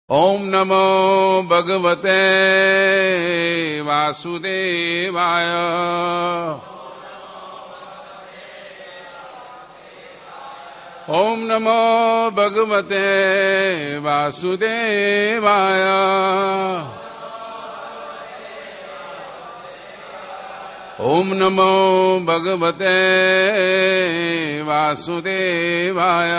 ओम नमो भगवते वासुदेवाय। ओम नमो भगवते वासुदेवाय। ओम नमो भगवते वासुदेवाय।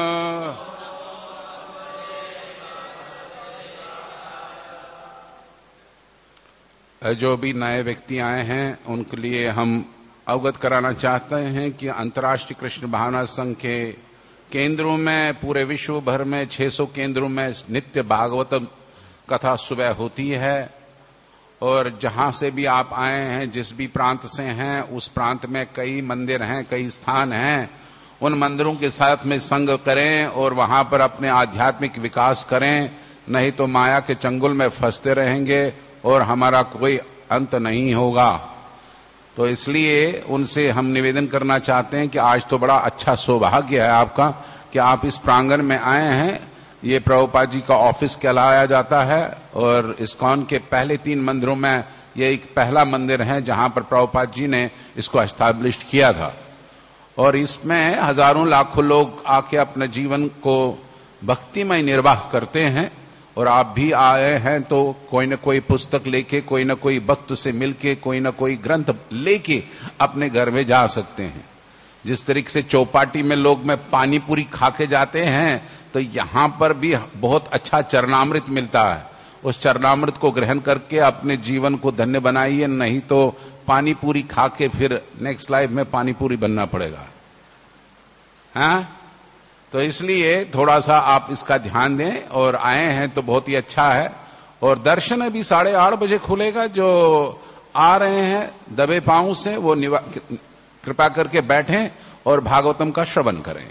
जो भी नए व्यक्ति आए हैं उनके लिए हम अवगत कराना चाहते हैं कि अंतर्राष्ट्रीय कृष्ण भावना संघ के केंद्रों में पूरे विश्व भर में 600 केंद्रों में नित्य भागवतम कथा सुबह होती है। और जहां से भी आप आए हैं, जिस भी प्रांत से हैं, उस प्रांत में कई मंदिर हैं, कई स्थान हैं। उन मंदिरों के साथ में संग करें और वहां पर अपने आध्यात्मिक विकास करें, नहीं तो माया के चंगुल में फंसते रहेंगे और हमारा कोई अंत नहीं होगा। तो इसलिए उनसे हम निवेदन करना चाहते हैं कि आज तो बड़ा अच्छा सौभाग्य है आपका कि आप इस प्रांगण में आए हैं। ये प्रभुपाद जी का ऑफिस कहलाया जाता है और इस्कॉन के पहले 3 मंदिरों में ये एक पहला मंदिर है जहां पर प्रभुपाद जी ने इसको एस्टैब्लिश किया था। और इसमें हजारों लाखों लोग आके अपने जीवन को भक्तिमय निर्वाह करते हैं। और आप भी आए हैं तो कोई न कोई पुस्तक लेके, कोई न कोई भक्त से मिलके, कोई न कोई ग्रंथ लेके अपने घर में जा सकते हैं। जिस तरीके से चौपाटी में लोग में पानी पूरी खा के जाते हैं, तो यहां पर भी बहुत अच्छा चरणामृत मिलता है। उस चरणामृत को ग्रहण करके अपने जीवन को धन्य बनाइए, नहीं तो पानी पूरी खा के फिर नेक्स्ट लाइफ में पानी पूरी बनना पड़ेगा। हाँ, तो इसलिए थोड़ा सा आप इसका ध्यान दें। और आए हैं तो बहुत ही अच्छा है। और दर्शन अभी 8:30 बजे खुलेगा। जो आ रहे हैं दबे पांव से वो कृपा करके बैठें और भागवतम का श्रवण करें।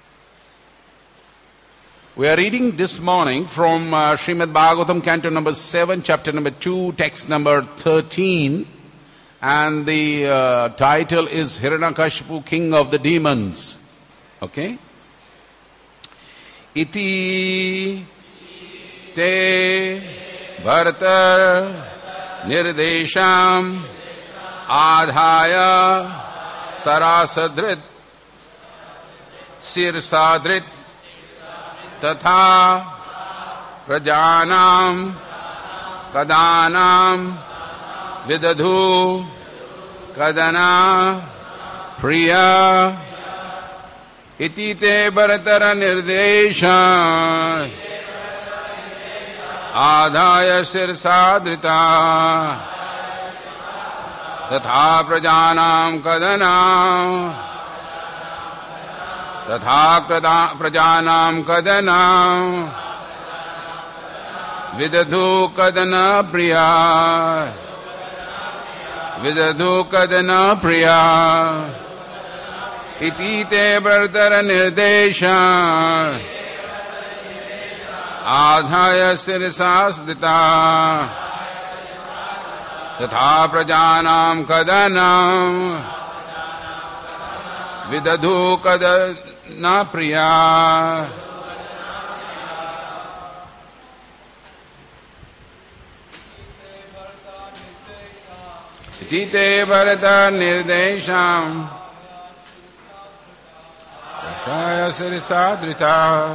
We are reading this morning from Srimad Bhagavatam, Canto number 7, chapter number 2, text number 13, and the title is Hiranyakashipu, King of the Demons. Okay? इति ते भरत निर्देशाम आधाय सरासधृत शीर्षाधृत तथा प्रजानाम कदानाम विदधु कदना प्रिया इति ते भरतर निर्देश आधाय शीर्षाधृता तथा प्रजानां कदना विदधु कदना प्रिया इति ते भरतर निर्देश आधाय शीर्षाधृता तथा प्रजानां कदना विदधु कदना प्रिया। इति ते भरतर निर्देशम् आधाय शीर्षाधृता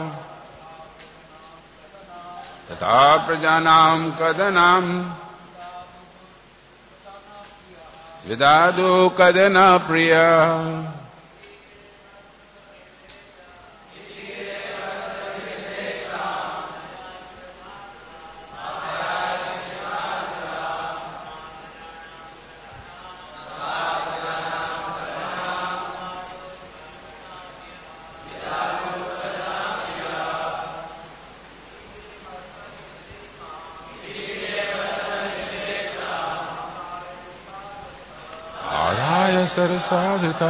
तथा प्रजानां कदनां विदधु कदना प्रिया। सरसाधृता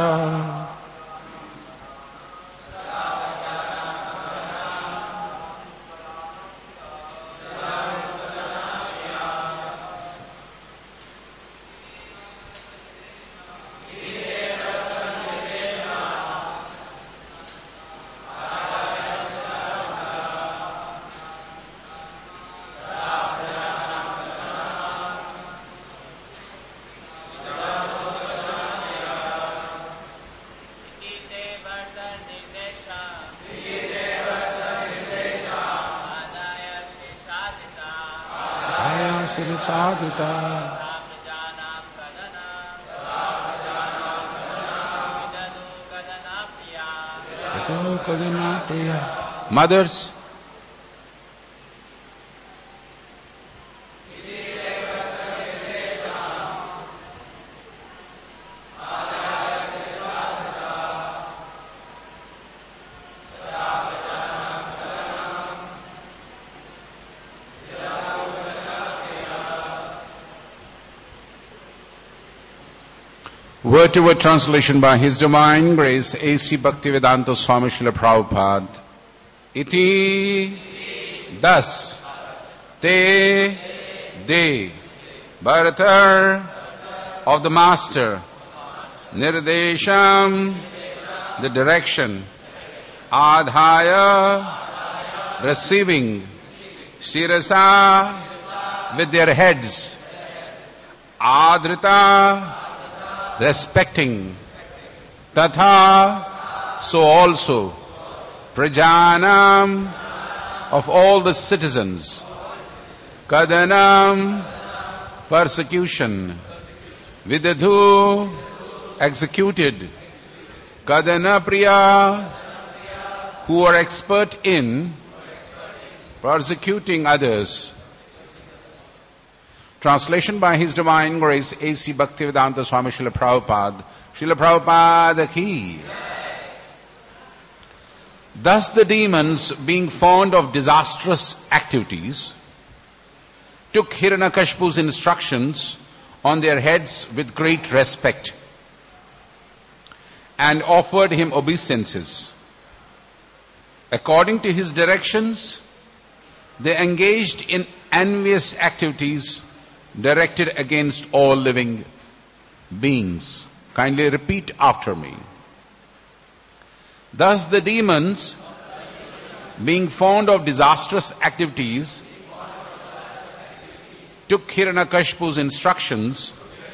शिरसाधृता Mothers, word-to-word translation by His Divine Grace A.C. Bhaktivedanta Swami Srila Prabhupada. Iti thus te de Bharatar of the Master, Nirdesham, the direction, Adhaya, receiving, Shirasa, with their heads, Adrita, respecting, Tatha, so also, Prajanam, of all the citizens, Kadanam, persecution, Vidadhu, executed, Kadanapriya, who are expert in persecuting others. Translation by His Divine Grace A.C. Bhaktivedanta Swami Srila Prabhupada. Srila Prabhupada ki. Thus the demons, being fond of disastrous activities, took Hiranyakashipu's instructions on their heads with great respect and offered him obeisances. According to his directions, they engaged in envious activities directed against all living beings. Kindly repeat after me. Thus the demons, being fond of disastrous activities, took Hiranyakashipu's instructions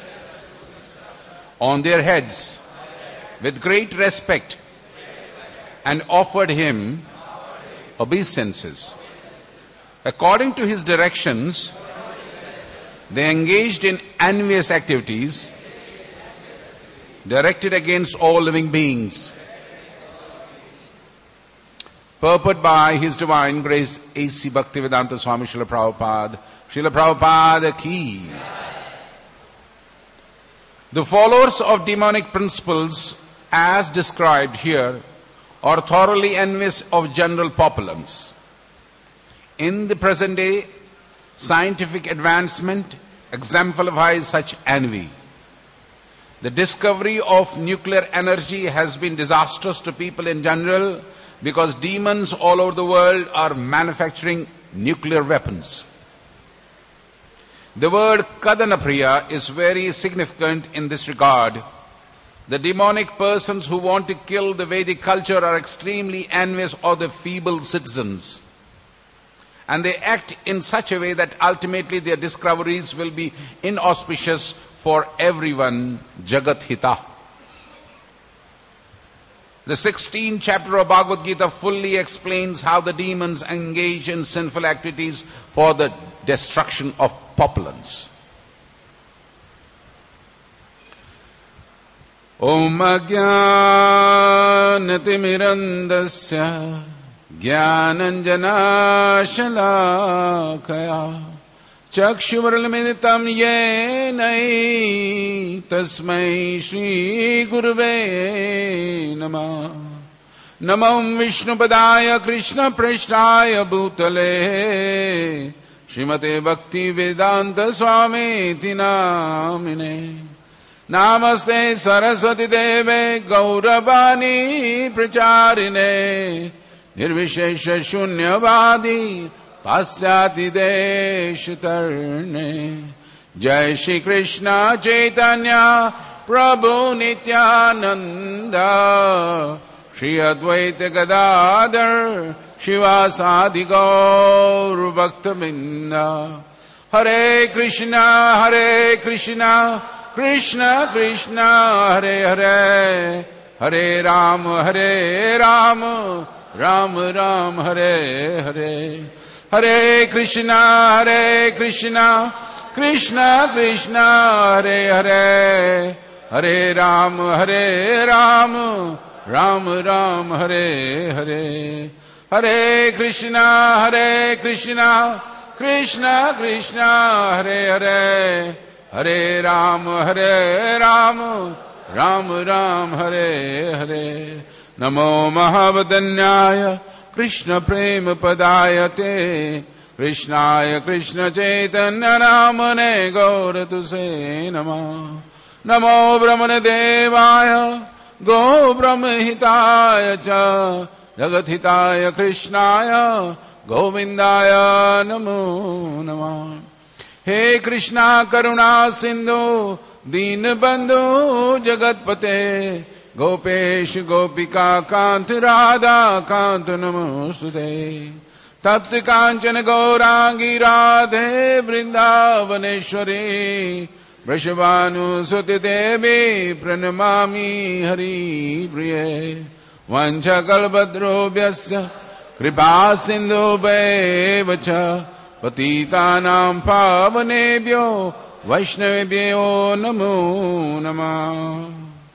on their heads with great respect and offered him obeisances. According to his directions, they engaged in envious activities directed against all living beings. Purport by His Divine Grace A.C. Bhaktivedanta Swami Srila Prabhupada. Srila Prabhupada ki. The followers of demonic principles as described here are thoroughly envious of general populace. In the present day, scientific advancement exemplifies such envy. The discovery of nuclear energy has been disastrous to people in general because demons all over the world are manufacturing nuclear weapons. The word Kadanapriya is very significant in this regard. The demonic persons who want to kill the Vedic culture are extremely envious of the feeble citizens. And they act in such a way that ultimately their discoveries will be inauspicious for everyone, Jagat Hita. The 16th chapter of Bhagavad Gita fully explains how the demons engage in sinful activities for the destruction of populace. Om Ajnanatirandasya Jnananjana Shalakaya Chakshuralminitam yenai tasmai Shri Gurave Namah. Namam Vishnupadaya Krishna Prashtaya Bhutale Srimate Bhakti Vedanta Swami Tinamine. Namaste Saraswati Deve Gauravani Pracharine Nirvishesha Shunyavadi Pasyati Deshatarne. Jai Shri Krishna Chaitanya Prabhu Nityananda Shri Advaita Gadadhar Shivasadi Gaur Bhaktavinda. Hare Krishna Krishna Krishna Hare Hare Hare Ram Ram Ram Hare Hare. Hare Krishna, Krishna Krishna, Hare Hare, Hare Ram, Ram Ram, Hare Hare. Hare Krishna, Krishna Krishna, Hare Hare, Hare Ram, Ram Ram, Hare Hare. Namo Mahavadanyaya Krishna Prema Padayate Krishnaya Krishna Chaitanya Namane Gauratuse Namah. Namo Brahmane Devaya Go Brahmahitaya Cha Jagathitaya Krishnaya Govindaya Namo Namah. He Krishna Karuna Sindhu Deenabandhu Jagatpate Gopesh Gopika Kant Radha Kant Namostute. Tapti Kanchana Gaurangi Radhe Vrindavaneshwari Vrishabhanu Suti Devi Pranamami Hari Priye. Vancha Kalpadrobhyasya Kripa Sindhu Vacha Patitanam Pavanebhyo Vaishnavebhyo Namo Namah.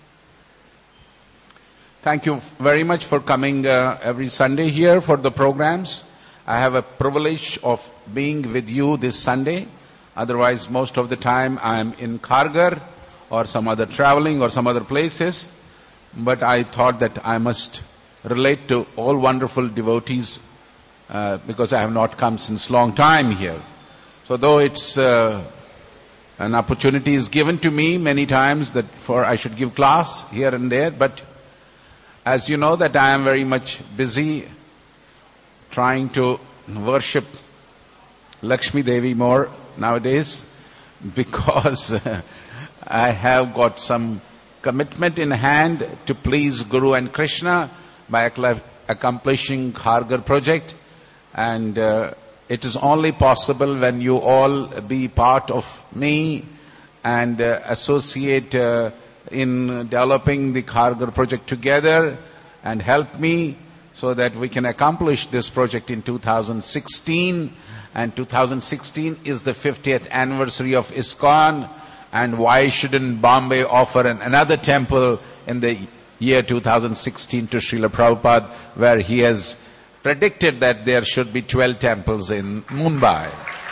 Thank you very much for coming every Sunday here for the programs. I have a privilege of being with you this Sunday. Otherwise, most of the time I am in Kharghar or some other traveling or some other places. But I thought that I must relate to all wonderful devotees because I have not come since long time here. So though it's an opportunity is given to me many times that for I should give class here and there, but as you know that I am very much busy trying to worship Lakshmi Devi more nowadays because I have got some commitment in hand to please Guru and Krishna by accomplishing Kharghar project, and it is only possible when you all be part of me and associate in developing the Kharghar project together and help me so that we can accomplish this project in 2016. And 2016 is the 50th anniversary of ISKCON. And why shouldn't Bombay offer another temple in the year 2016 to Srila Prabhupada, where he has predicted that there should be 12 temples in Mumbai.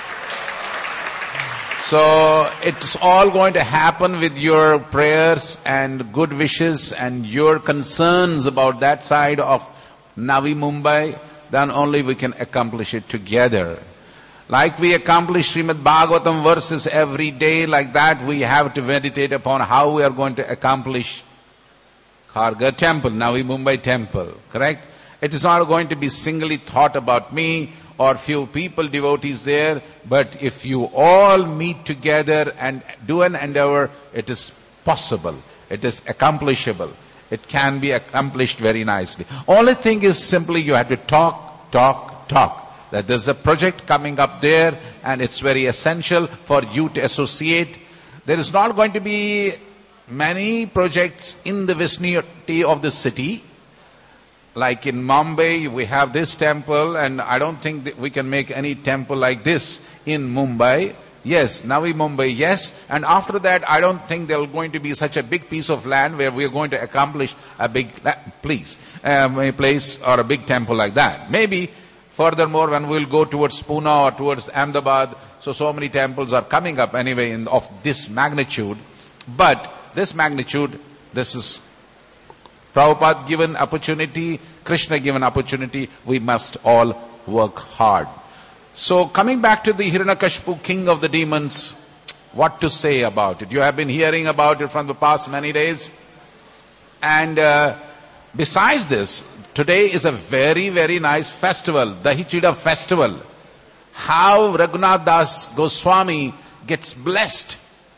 So it's all going to happen with your prayers and good wishes and your concerns about that side of Navi Mumbai. Then only we can accomplish it together. Like we accomplish Srimad Bhagavatam verses every day, like that we have to meditate upon how we are going to accomplish Kharghar temple, Navi Mumbai temple, correct? It is not going to be singly thought about me or few people, devotees there, but if you all meet together and do an endeavor, it is possible, it is accomplishable, it can be accomplished very nicely. Only thing is simply you have to talk. That there's a project coming up there and it's very essential for you to associate. There is not going to be many projects in the vicinity of the city. Like in Mumbai, we have this temple, and I don't think that we can make any temple like this in Mumbai. Yes, Navi Mumbai, yes. And after that, I don't think there is going to be such a big piece of land where we are going to accomplish a big place or a big temple like that. Maybe furthermore, when we'll go towards Pune or towards Ahmedabad, so many temples are coming up anyway of this magnitude. But this magnitude, this is Prabhupada given opportunity, Krishna given opportunity, we must all work hard. So coming back to the Hiranyakashipu, king of the demons, what to say about it? You have been hearing about it from the past many days. And besides this, today is a very, very nice festival, Dahichida festival. How Raghunath Das Goswami gets blessed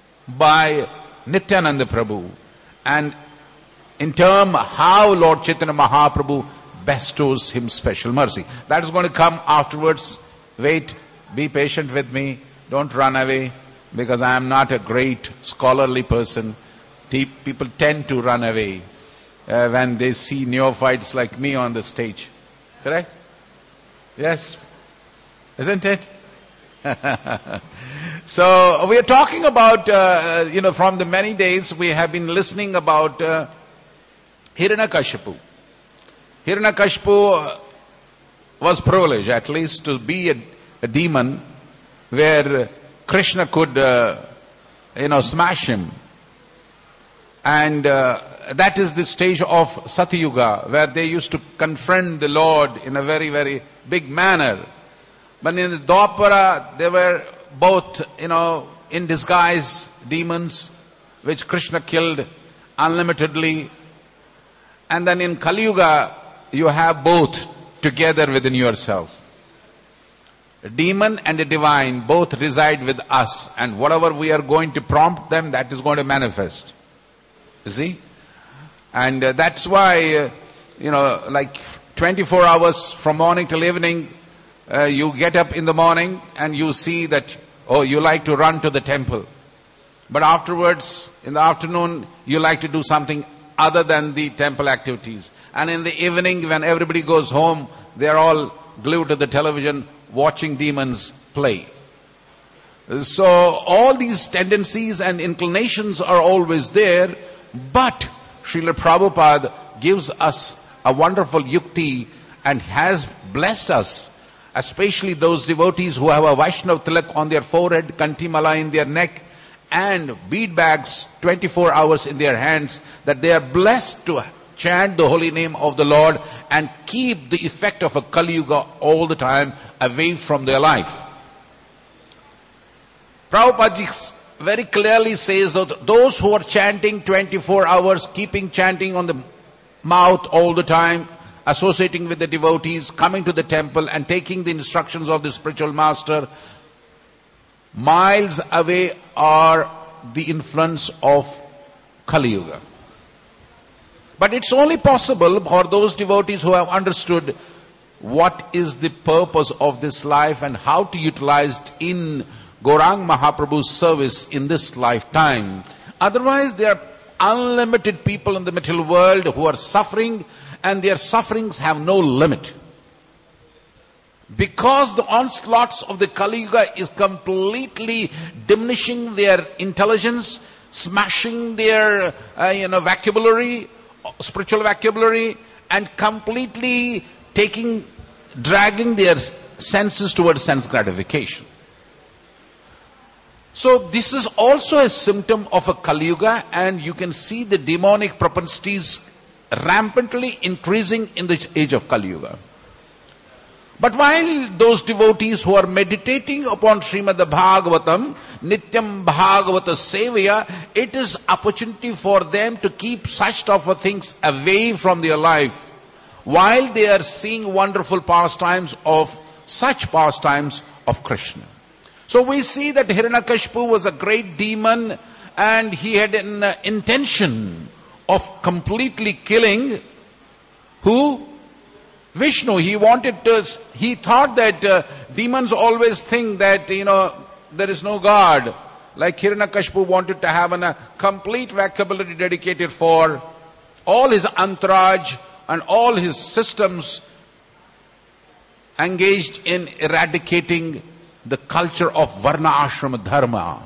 by Nityananda Prabhu. And in term how Lord Chaitanya Mahaprabhu bestows him special mercy. That is going to come afterwards. Wait, be patient with me. Don't run away, because I am not a great scholarly person. People tend to run away when they see neophytes like me on the stage. Correct? Yes? Isn't it? So we are talking about, from the many days we have been listening about Hiranyakashipu. Hiranyakashipu was privileged at least to be a demon where Krishna could, smash him. And that is the stage of Satyuga, where they used to confront the Lord in a very, very big manner. But in the Dwapara, they were both, in disguise, demons, which Krishna killed unlimitedly. And then in Kali Yuga, you have both together within yourself. A demon and a divine both reside with us, and whatever we are going to prompt them, that is going to manifest. You see? And that's why, like 24 hours from morning till evening, you get up in the morning and you see that, you like to run to the temple. But afterwards, in the afternoon, you like to do something other than the temple activities. And in the evening, when everybody goes home, they are all glued to the television watching demons play. So all these tendencies and inclinations are always there, but Srila Prabhupada gives us a wonderful yukti and has blessed us, especially those devotees who have a Vaishnava tilak on their forehead, kantimala in their neck, and bead bags 24 hours in their hands, that they are blessed to chant the holy name of the Lord and keep the effect of a Kali Yuga all the time away from their life. Prabhupada very clearly says that those who are chanting 24 hours, keeping chanting on the mouth all the time, associating with the devotees, coming to the temple and taking the instructions of the spiritual master, miles away are the influence of Kali Yuga. But it's only possible for those devotees who have understood what is the purpose of this life and how to utilize it in Gauranga Mahaprabhu's service in this lifetime. Otherwise, there are unlimited people in the material world who are suffering, and their sufferings have no limit. Because the onslaughts of the Kali Yuga is completely diminishing their intelligence, smashing their, vocabulary, spiritual vocabulary, and completely dragging their senses towards sense gratification. So this is also a symptom of a Kali Yuga, and you can see the demonic propensities rampantly increasing in the age of Kali Yuga. But while those devotees who are meditating upon Srimad Bhagavatam, Nityam Bhagavata Sevaya, it is opportunity for them to keep such type of things away from their life, while they are seeing wonderful pastimes of Krishna. So we see that Hiranyakashipu was a great demon, and he had an intention of completely killing who? Vishnu. He thought that demons always think that, there is no God. Like Hiranyakashipu wanted to have a complete vocabulary dedicated for all his entourage and all his systems engaged in eradicating the culture of Varna Ashrama Dharma.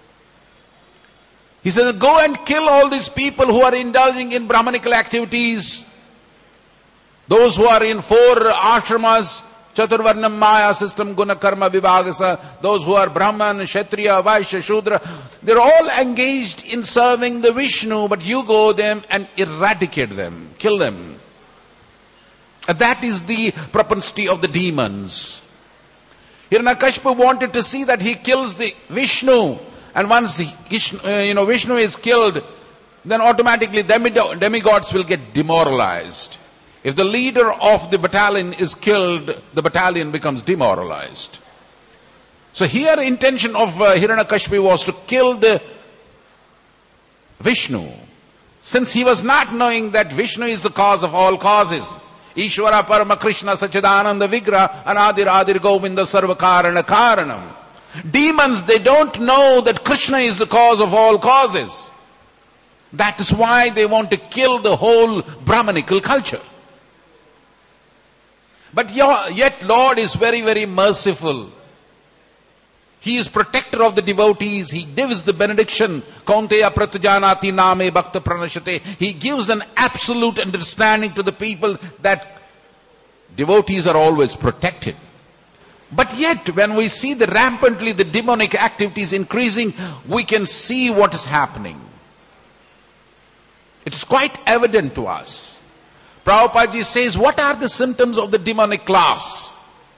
He said, go and kill all these people who are indulging in Brahmanical activities. Those who are in 4 ashramas, Chaturvarnam Maya system, Guna Karma Vibhagasa, those who are Brahman, Kshatriya, Vaishya, Shudra, they're all engaged in serving the Vishnu, but you go them and eradicate them, kill them. And that is the propensity of the demons. Hiranyakashipu wanted to see that he kills the Vishnu, and once Vishnu is killed, then automatically demigods will get demoralized. If the leader of the battalion is killed, the battalion becomes demoralized. So here the intention of Hiranyakashipu was to kill the Vishnu, since he was not knowing that Vishnu is the cause of all causes. Ishvara Parama Krishna Sachidananda Vigra Anadir Adir Govinda Sarva Karana Karanam. Demons, they don't know that Krishna is the cause of all causes. That is why they want to kill the whole Brahmanical culture. But yet Lord is very, very merciful. He is protector of the devotees. He gives the benediction. Kaunteya pratjanati name bhakta pranashate. He gives an absolute understanding to the people that devotees are always protected. But yet, when we see rampantly the demonic activities increasing, we can see what is happening. It is quite evident to us. Prabhupada ji says, what are the symptoms of the demonic class?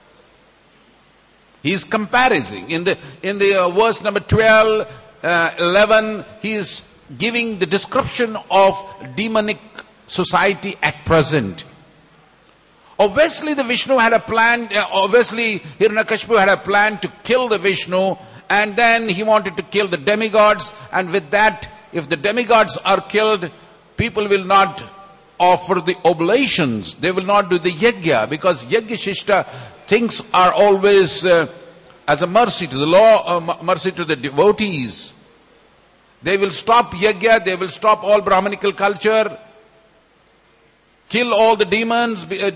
He is comparing. In the verse number 12, 11, he is giving the description of demonic society at present. Obviously the Vishnu had a plan, obviously Hiranyakashipu had a plan to kill the Vishnu, and then he wanted to kill the demigods, and with that, if the demigods are killed, people will not offer the oblations, they will not do the yajna, because yajna shishta things are always as a mercy to the law, mercy to the devotees. They will stop yajna, they will stop all Brahmanical culture, kill all the demons, the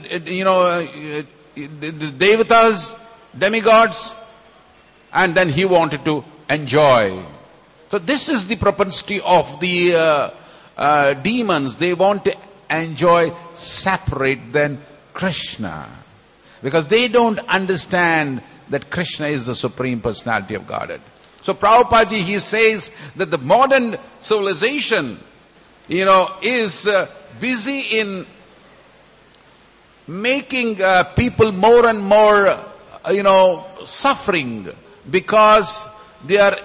devatas, demigods, and then he wanted to enjoy. So this is the propensity of the demons. They want to enjoy separate than Krishna, because they don't understand that Krishna is the Supreme Personality of Godhead. So Prabhupada ji, he says that the modern civilization, is busy in making people more and more, suffering, because they are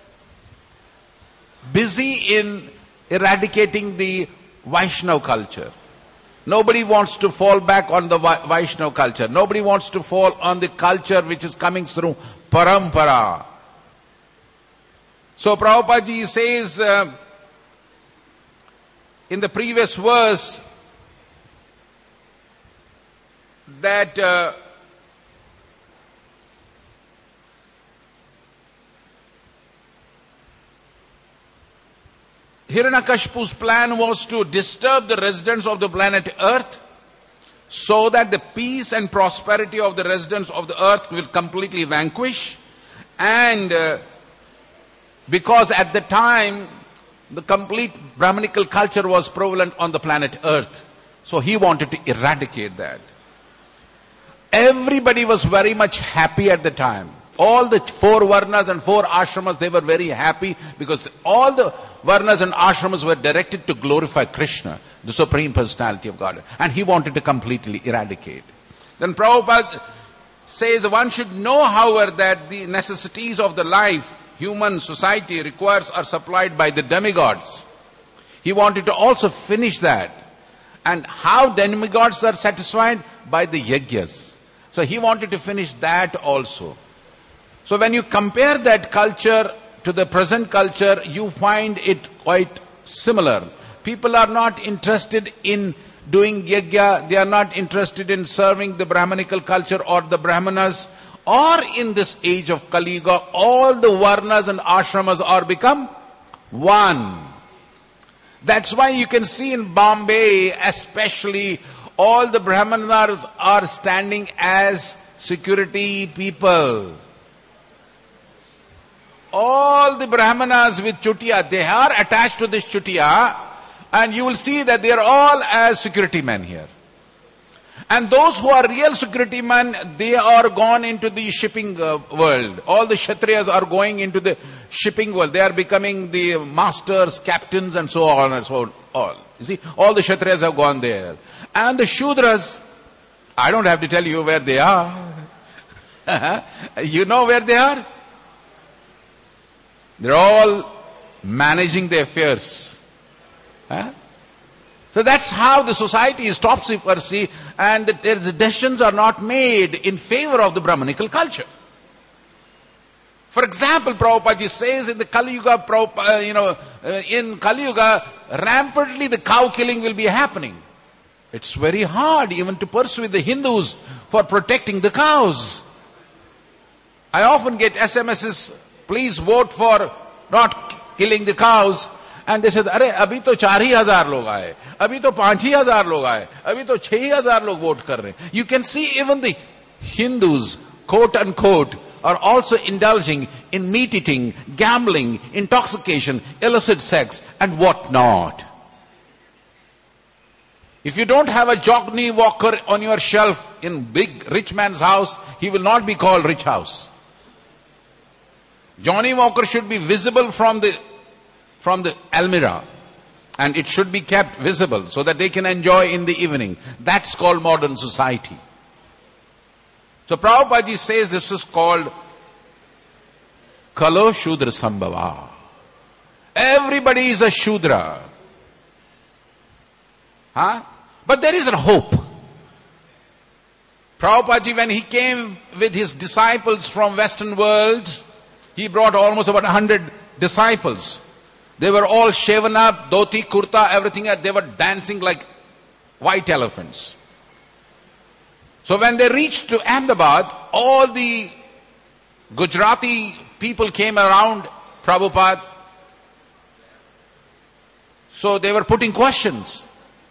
busy in eradicating the Vaishnava culture. Nobody wants to fall back on the Vaishnava culture. Nobody wants to fall on the culture which is coming through parampara. So Prabhupada ji says in the previous verse that Hiranyakashipu's plan was to disturb the residents of the planet Earth, so that the peace and prosperity of the residents of the earth will completely vanquish, and because at the time the complete Brahmanical culture was prevalent on the planet Earth, so he wanted to eradicate that. Everybody was very much happy at the time. All the 4 varnas and 4 ashramas, they were very happy, because all the varnas and ashramas were directed to glorify Krishna, the Supreme Personality of God. And he wanted to completely eradicate. Then Prabhupada says one should know, however, that the necessities of the life, human society requires are supplied by the demigods. He wanted to also finish that. And how demigods are satisfied? By the yajnas. So he wanted to finish that also. So when you compare that culture to the present culture, you find it quite similar. People are not interested in doing yajna, they are not interested in serving the Brahmanical culture or the Brahmanas, or in this age of Kali Yuga, all the varnas and ashramas are become one. That's why you can see in Bombay, especially, all the Brahmanas are standing as security people. All the Brahmanas with chutiya, they are attached to this chutiya, and you will see that they are all as security men here. And those who are real security men, they are gone into the shipping world. All the Kshatriyas are going into the shipping world. They are becoming the masters, captains, and so on and so on. You see, all the Kshatriyas have gone there. And the Shudras, I don't have to tell you where they are. You know where they are? They're all managing their affairs. So that's how the society is topsy-turvy, and the decisions are not made in favor of the Brahmanical culture. For example, Prabhupada ji says in the Kali Yuga, in Kali Yuga, rampantly the cow killing will be happening. It's very hard even to persuade the Hindus for protecting the cows. I often get SMSs, please vote for not killing the cows. And they said, अरे अभी तो 4,000 लोग आए, अभी तो 5,000 लोग आए, अभी तो 6,000 लोग वोट कर रहे हैं. You can see even the Hindus, quote unquote, are also indulging in meat eating, gambling, intoxication, illicit sex, and what not. If you don't have a Johnny Walker on your shelf in big rich man's house, he will not be called rich house. Johnny Walker should be visible from the almirah, and it should be kept visible so that they can enjoy in the evening. That's called modern society. So Prabhupada says this is called Kalo Shudra Sambhava. Everybody is a Shudra. Huh? But there is a hope. Prabhupada, when he came with his disciples from Western world, he brought almost about 100 disciples. They were all shaven up, dhoti, kurta, everything, and they were dancing like white elephants. So when they reached to Ahmedabad, all the Gujarati people came around Prabhupada. So they were putting questions.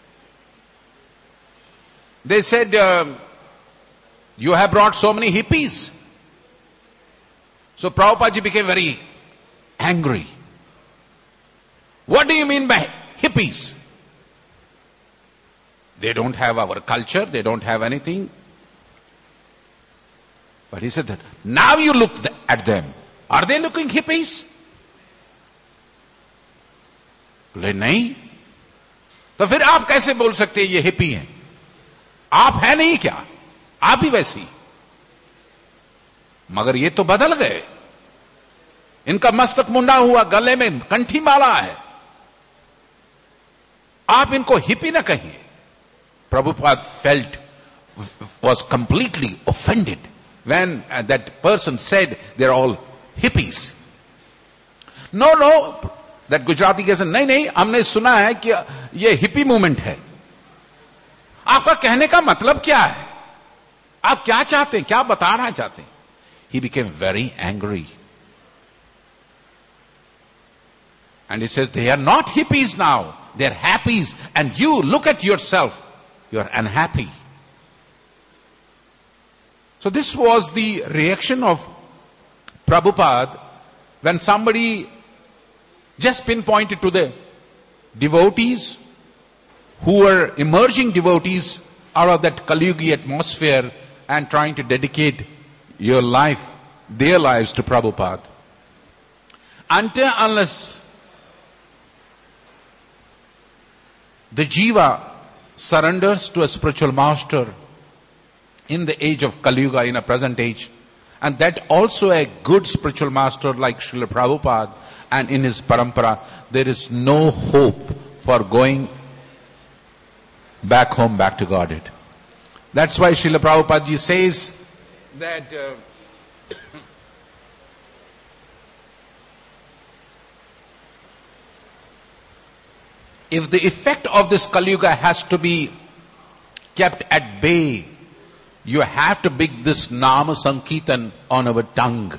They said, you have brought so many hippies. So Prabhupada became very angry. What do you mean by hippies? They don't have our culture, they don't have anything. But he said that, now you look at them. Are they looking hippies? बोले नहीं. तो फिर आप कैसे बोल सकते हैं ये हिप्पी हैं? आप है नहीं क्या? आप भी वैसी. मगर ये तो बदल गए. इनका मस्तक मुंडा हुआ, गले में कंठी माला है. आप इनको हिप्पी न कहिए. Prabhupada was completely offended when that person said they're all hippies. No, that Gujarati guy said, नहीं, हमने सुना है कि ये hippie movement है. आपका कहने का मतलब क्या है? आप क्या चाहते हैं? क्या बताना चाहते हैं? He became very angry. And he says, they are not hippies now. They're happies. And you, look at yourself. You're unhappy. So this was the reaction of Prabhupada when somebody just pinpointed to the devotees who were emerging devotees out of that Kaliyugi atmosphere and trying to dedicate their lives to Prabhupada. Until unless the jiva surrenders to a spiritual master in the age of Kali Yuga, in a present age, and that also a good spiritual master like Srila Prabhupada, and in his parampara, there is no hope for going back home, back to Godhead. That's why Srila Prabhupada ji says that if the effect of this Kali Yuga has to be kept at bay, you have to bring this Nama Sankirtan on our tongue.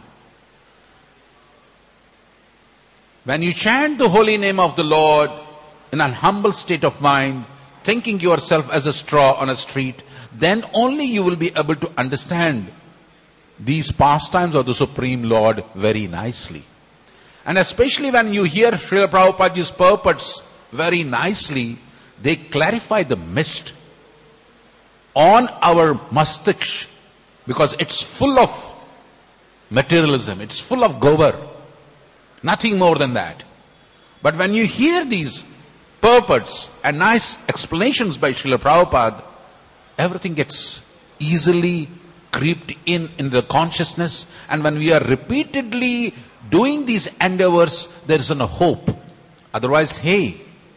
When you chant the holy name of the Lord in an humble state of mind, thinking yourself as a straw on a street, then only you will be able to understand these pastimes of the Supreme Lord very nicely. And especially when you hear Srila Prabhupada's purports very nicely, they clarify the mist on our mastiksh, because it's full of materialism, it's full of gobar, nothing more than that. But when you hear these purports and nice explanations by Srila Prabhupada, everything gets easily creeped in the consciousness, and when we are repeatedly doing these endeavors, there is a hope. Otherwise, hey,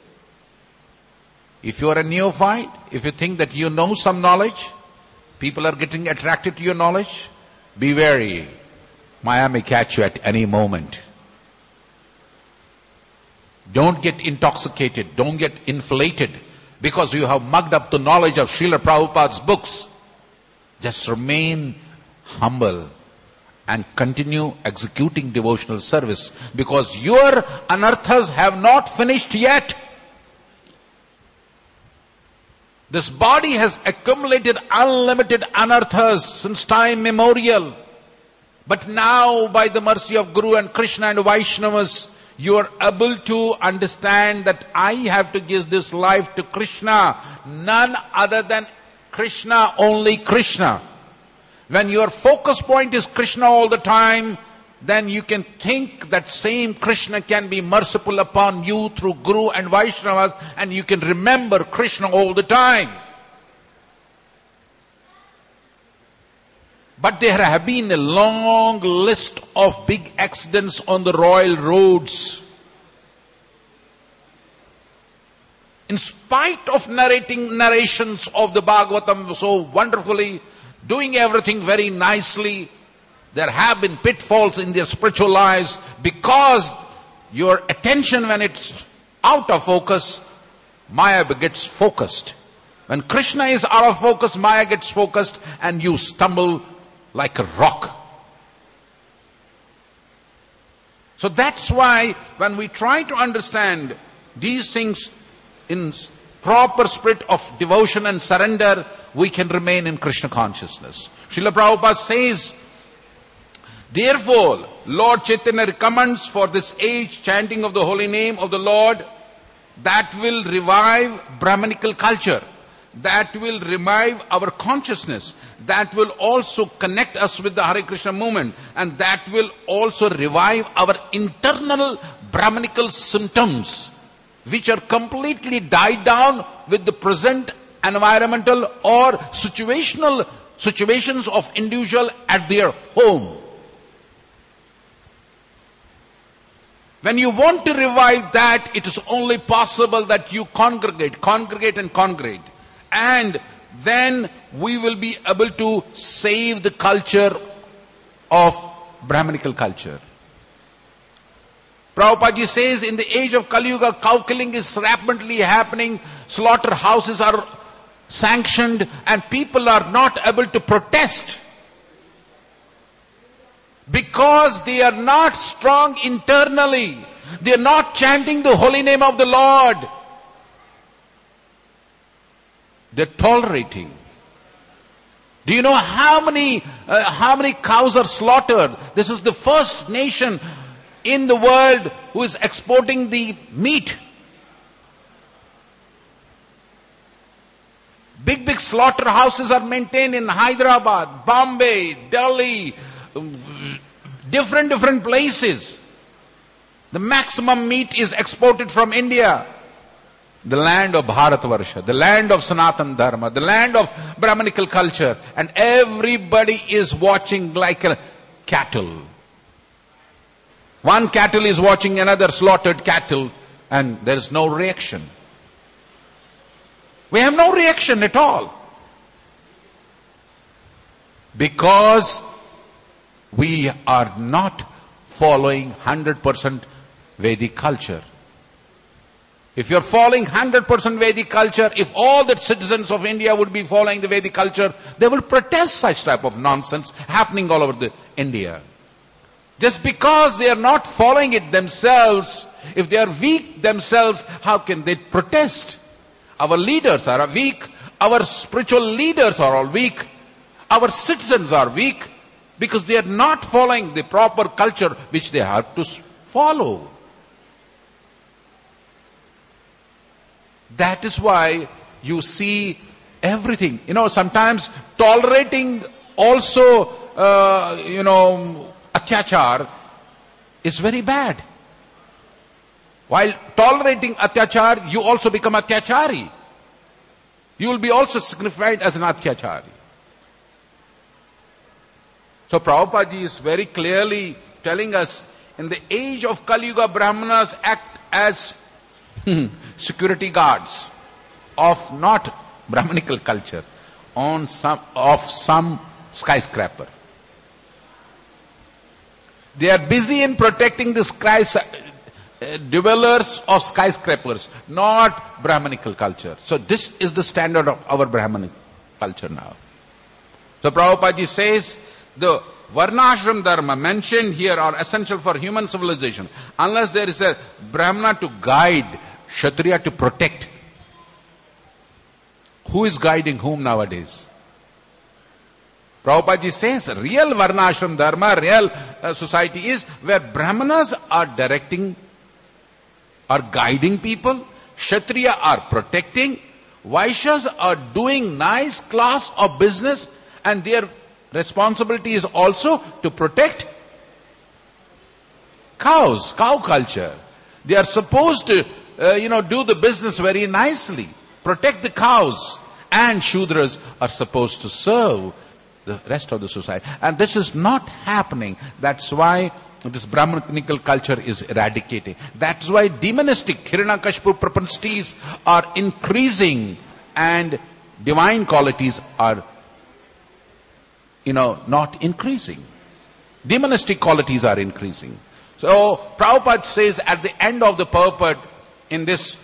if you are a neophyte, if you think that you know some knowledge, people are getting attracted to your knowledge, be wary. Maya may catch you at any moment. Don't get intoxicated, don't get inflated because you have mugged up the knowledge of Srila Prabhupada's books. Just remain humble and continue executing devotional service, because your anarthas have not finished yet. This body has accumulated unlimited anarthas since time memorial. But now, by the mercy of Guru and Krishna and Vaishnavas, you are able to understand that I have to give this life to Krishna, none other than Krishna, only Krishna. When your focus point is Krishna all the time, then you can think that same Krishna can be merciful upon you through Guru and Vaishnavas, and you can remember Krishna all the time. But there have been a long list of big accidents on the royal roads. In spite of narrations of the Bhagavatam so wonderfully, doing everything very nicely, there have been pitfalls in their spiritual lives, because your attention, when it's out of focus, Maya gets focused. When Krishna is out of focus, Maya gets focused, and you stumble like a rock. So that's why when we try to understand these things in proper spirit of devotion and surrender, we can remain in Krishna consciousness. Srila Prabhupada says, therefore, Lord Chaitanya recommends for this age chanting of the holy name of the Lord that will revive Brahmanical culture, that will revive our consciousness, that will also connect us with the Hare Krishna movement, and that will also revive our internal Brahmanical symptoms, which are completely died down with the present environmental or situations of individual at their home. When you want to revive that, it is only possible that you congregate. And then we will be able to save the culture of Brahmanical culture. Prabhupada ji says, in the age of Kali Yuga, cow killing is rapidly happening, slaughterhouses are sanctioned, and people are not able to protest because they are not strong internally. They are not chanting the holy name of the Lord. They're tolerating. Do you know how many cows are slaughtered? This is the first nation in the world who is exporting the meat. Big slaughterhouses are maintained in Hyderabad, Bombay, Delhi, different places. The maximum meat is exported from India. The land of Bharatvarsha, the land of Sanatan Dharma, the land of Brahmanical culture, and everybody is watching like a cattle. One cattle is watching another slaughtered cattle, and there is no reaction. We have no reaction at all. Because we are not following 100% Vedic culture. If you're following 100% Vedic culture, if all the citizens of India would be following the Vedic culture, they will protest such type of nonsense happening all over India. Just because they are not following it themselves, if they are weak themselves, how can they protest? Our leaders are weak, our spiritual leaders are all weak, our citizens are weak, because they are not following the proper culture which they have to follow. That is why you see everything. Sometimes tolerating also, atyachar is very bad. While tolerating atyachar, you also become atyachari. You will be also signified as an atyachari. So Prabhupada ji is very clearly telling us, in the age of Kali Yuga, Brahmanas act as security guards of not Brahmanical culture, of some skyscraper. They are busy in protecting the dwellers of skyscrapers, not Brahmanical culture. So this is the standard of our Brahmanic culture now. So Prabhupada ji says the Varnashram Dharma mentioned here are essential for human civilization. Unless there is a Brahmana to guide, Kshatriya to protect. Who is guiding whom nowadays? Prabhupada ji says real Varnashram Dharma, real society is where Brahmanas are directing, are guiding people, Kshatriya are protecting, Vaishyas are doing nice class of business, and their responsibility is also to protect cows, cow culture. They are supposed to, do the business very nicely, protect the cows, and Shudras are supposed to serve the rest of the society. And this is not happening. That's why this Brahmanical culture is eradicating. That's why demonistic Hiranyakashipu propensities are increasing and divine qualities are, not increasing. Demonistic qualities are increasing. So Prabhupada says at the end of the purport in this,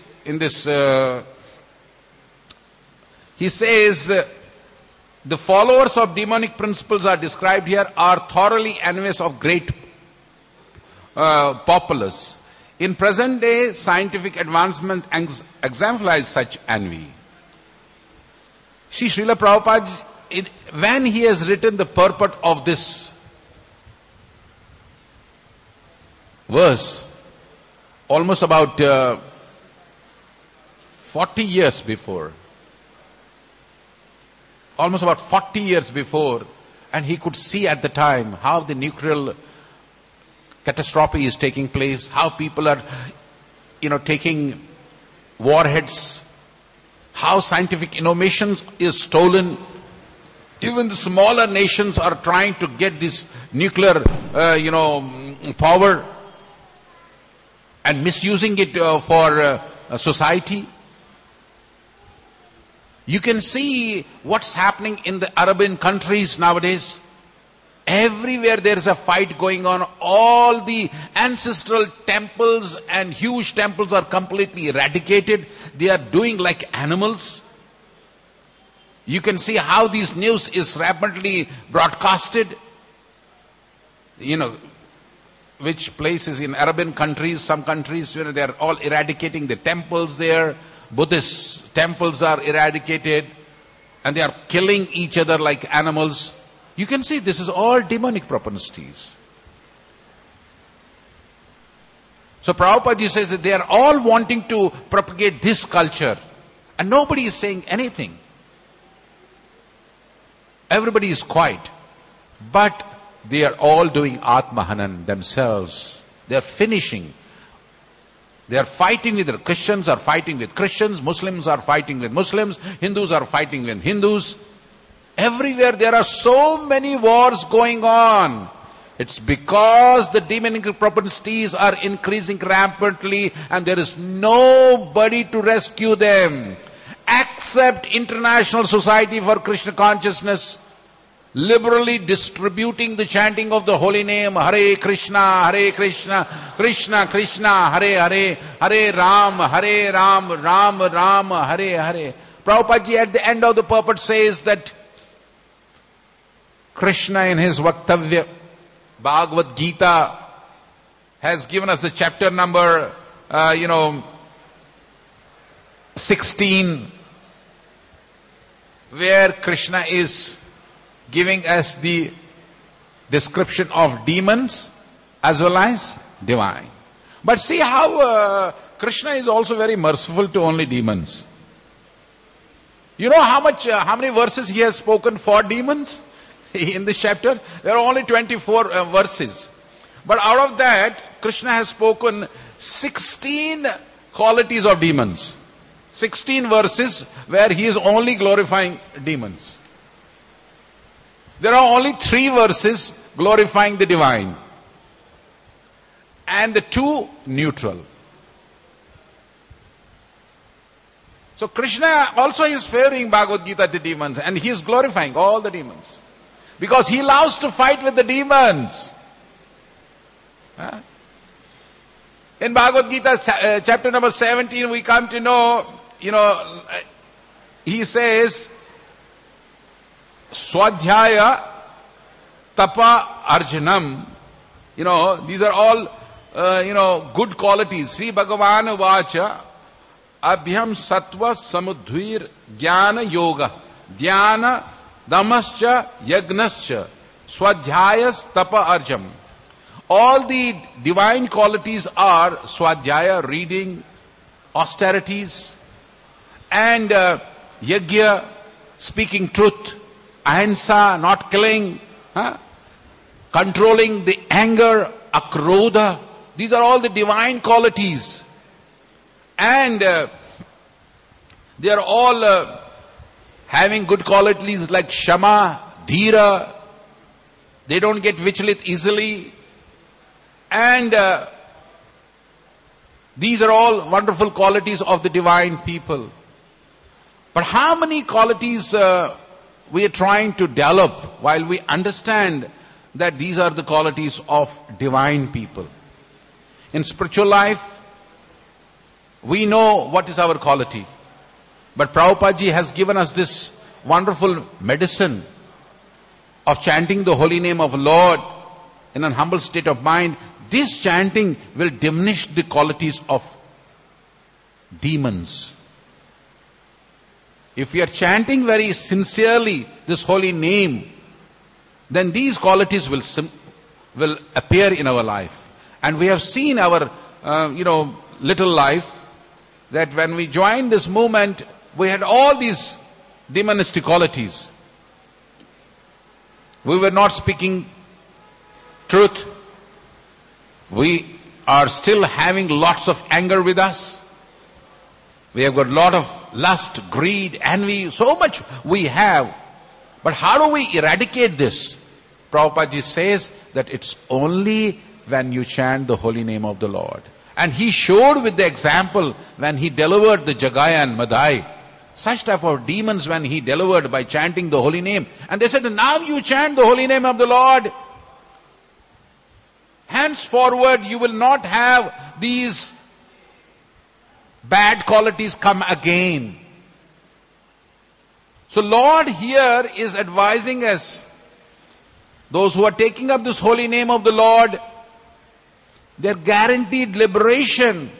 he says, the followers of demonic principles are described here are thoroughly envious of great populace. In present day, scientific advancement exemplifies such envy. See, Srila Prabhupada, when he has written the purport of this verse, almost about 40 years before, and he could see at the time how the nuclear catastrophe is taking place, how people are, taking warheads, how scientific innovations is stolen. Even the smaller nations are trying to get this nuclear, power and misusing it for society. You can see what's happening in the Arabian countries nowadays. Everywhere there is a fight going on. All the ancestral temples and huge temples are completely eradicated. They are doing like animals. You can see how this news is rapidly broadcasted. Which places in Arabian countries, some countries, they are all eradicating the temples there. Buddhist temples are eradicated, and they are killing each other like animals. You can see this is all demonic propensities. So Prabhupada says that they are all wanting to propagate this culture, and nobody is saying anything. Everybody is quiet. But they are all doing Atmahanan themselves. They are finishing. They are fighting with the Christians, are fighting with Christians, Muslims are fighting with Muslims, Hindus are fighting with Hindus. Everywhere there are so many wars going on. It's because the demonic propensities are increasing rampantly and there is nobody to rescue them except International Society for Krishna Consciousness, liberally distributing the chanting of the holy name, Hare Krishna, Krishna Krishna, Hare Hare, Hare Ram, Ram Ram, Hare Hare. Prabhupada ji at the end of the purport says that Krishna in his Vaktavya, Bhagavad Gita, has given us the chapter number, 16, where Krishna is giving us the description of demons as well as divine. But see how Krishna is also very merciful to only demons. You know how many verses he has spoken for demons in this chapter? There are only 24 verses. But out of that, Krishna has spoken 16 qualities of demons. 16 verses where he is only glorifying demons. There are only 3 verses glorifying the divine. And the 2 neutral. So Krishna also is favoring Bhagavad Gita to demons and he is glorifying all the demons. Because he loves to fight with the demons. In Bhagavad Gita chapter number 17 we come to know, he says, Swadhyaya tapa arjanam. These are all, good qualities. Sri Bhagavan vacha abhyam sattva samudhvir jnana yoga. Dhyana damascha yagnascha swadhyayas tapa arjam. All the divine qualities are swadhyaya, reading, austerities, and yajna, speaking truth, ahimsa, not killing, controlling the anger, akrodha. These are all the divine qualities. And they are all having good qualities like shama, dhira. They don't get vichalit easily. And these are all wonderful qualities of the divine people. But how many qualities we are trying to develop while we understand that these are the qualities of divine people? In spiritual life, we know what is our quality. But Prabhupada Ji has given us this wonderful medicine of chanting the holy name of Lord in an humble state of mind. This chanting will diminish the qualities of demons. If we are chanting very sincerely this holy name, then these qualities will appear in our life. And we have seen our, little life, that when we joined this movement, we had all these demonistic qualities. We were not speaking truth. We are still having lots of anger with us. We have got a lot of lust, greed, envy, so much we have. But how do we eradicate this? Prabhupada Ji says that it's only when you chant the holy name of the Lord. And he showed with the example when he delivered the Jagaya and Madai, such type of demons when he delivered by chanting the holy name. And they said, now you chant the holy name of the Lord. Henceforward you will not have these bad qualities come again. So Lord here is advising us, those who are taking up this holy name of the Lord, they are guaranteed liberation.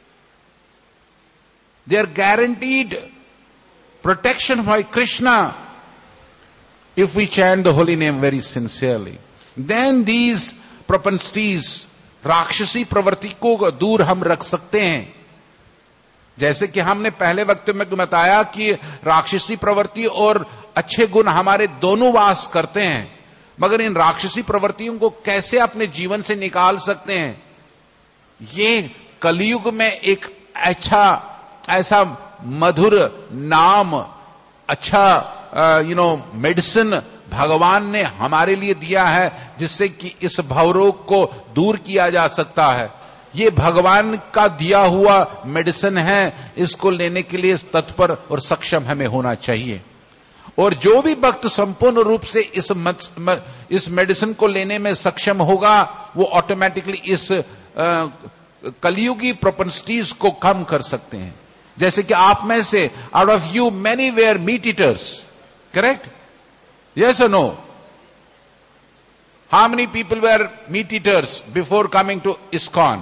They are guaranteed protection by Krishna if we chant the holy name very sincerely. Then these propensities, राक्षसी प्रवृत्ति को दूर हम रख सकते हैं. जैसे कि हमने पहले वक्त में बताया कि राक्षसी प्रवृत्ति और अच्छे गुण हमारे दोनों वास करते हैं, मगर इन राक्षसी प्रवृत्तियों को कैसे अपने जीवन से निकाल सकते हैं, ये कलयुग में एक ऐसा मधुर नाम, अच्छा मेडिसिन भगवान ने हमारे लिए दिया है, जिससे कि इस भवरोग को दूर किया जा सकता है. ये भगवान का दिया हुआ मेडिसिन है. इसको लेने के लिए तत्पर और सक्षम हमें होना चाहिए. और जो भी भक्त संपूर्ण रूप से इस मेडिसिन को लेने में सक्षम होगा, वो ऑटोमेटिकली इस कलयुगी प्रोपेंसिटीज को कम कर सकते हैं. जैसे कि आप में से out of you many were meat eaters, correct? Yes or no? How many people were meat eaters before coming to ISKCON?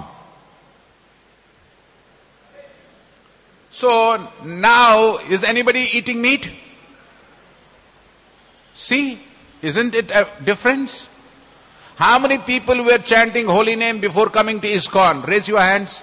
So now, is anybody eating meat? See, isn't it a difference? How many people were chanting holy name before coming to ISKCON? Raise your hands.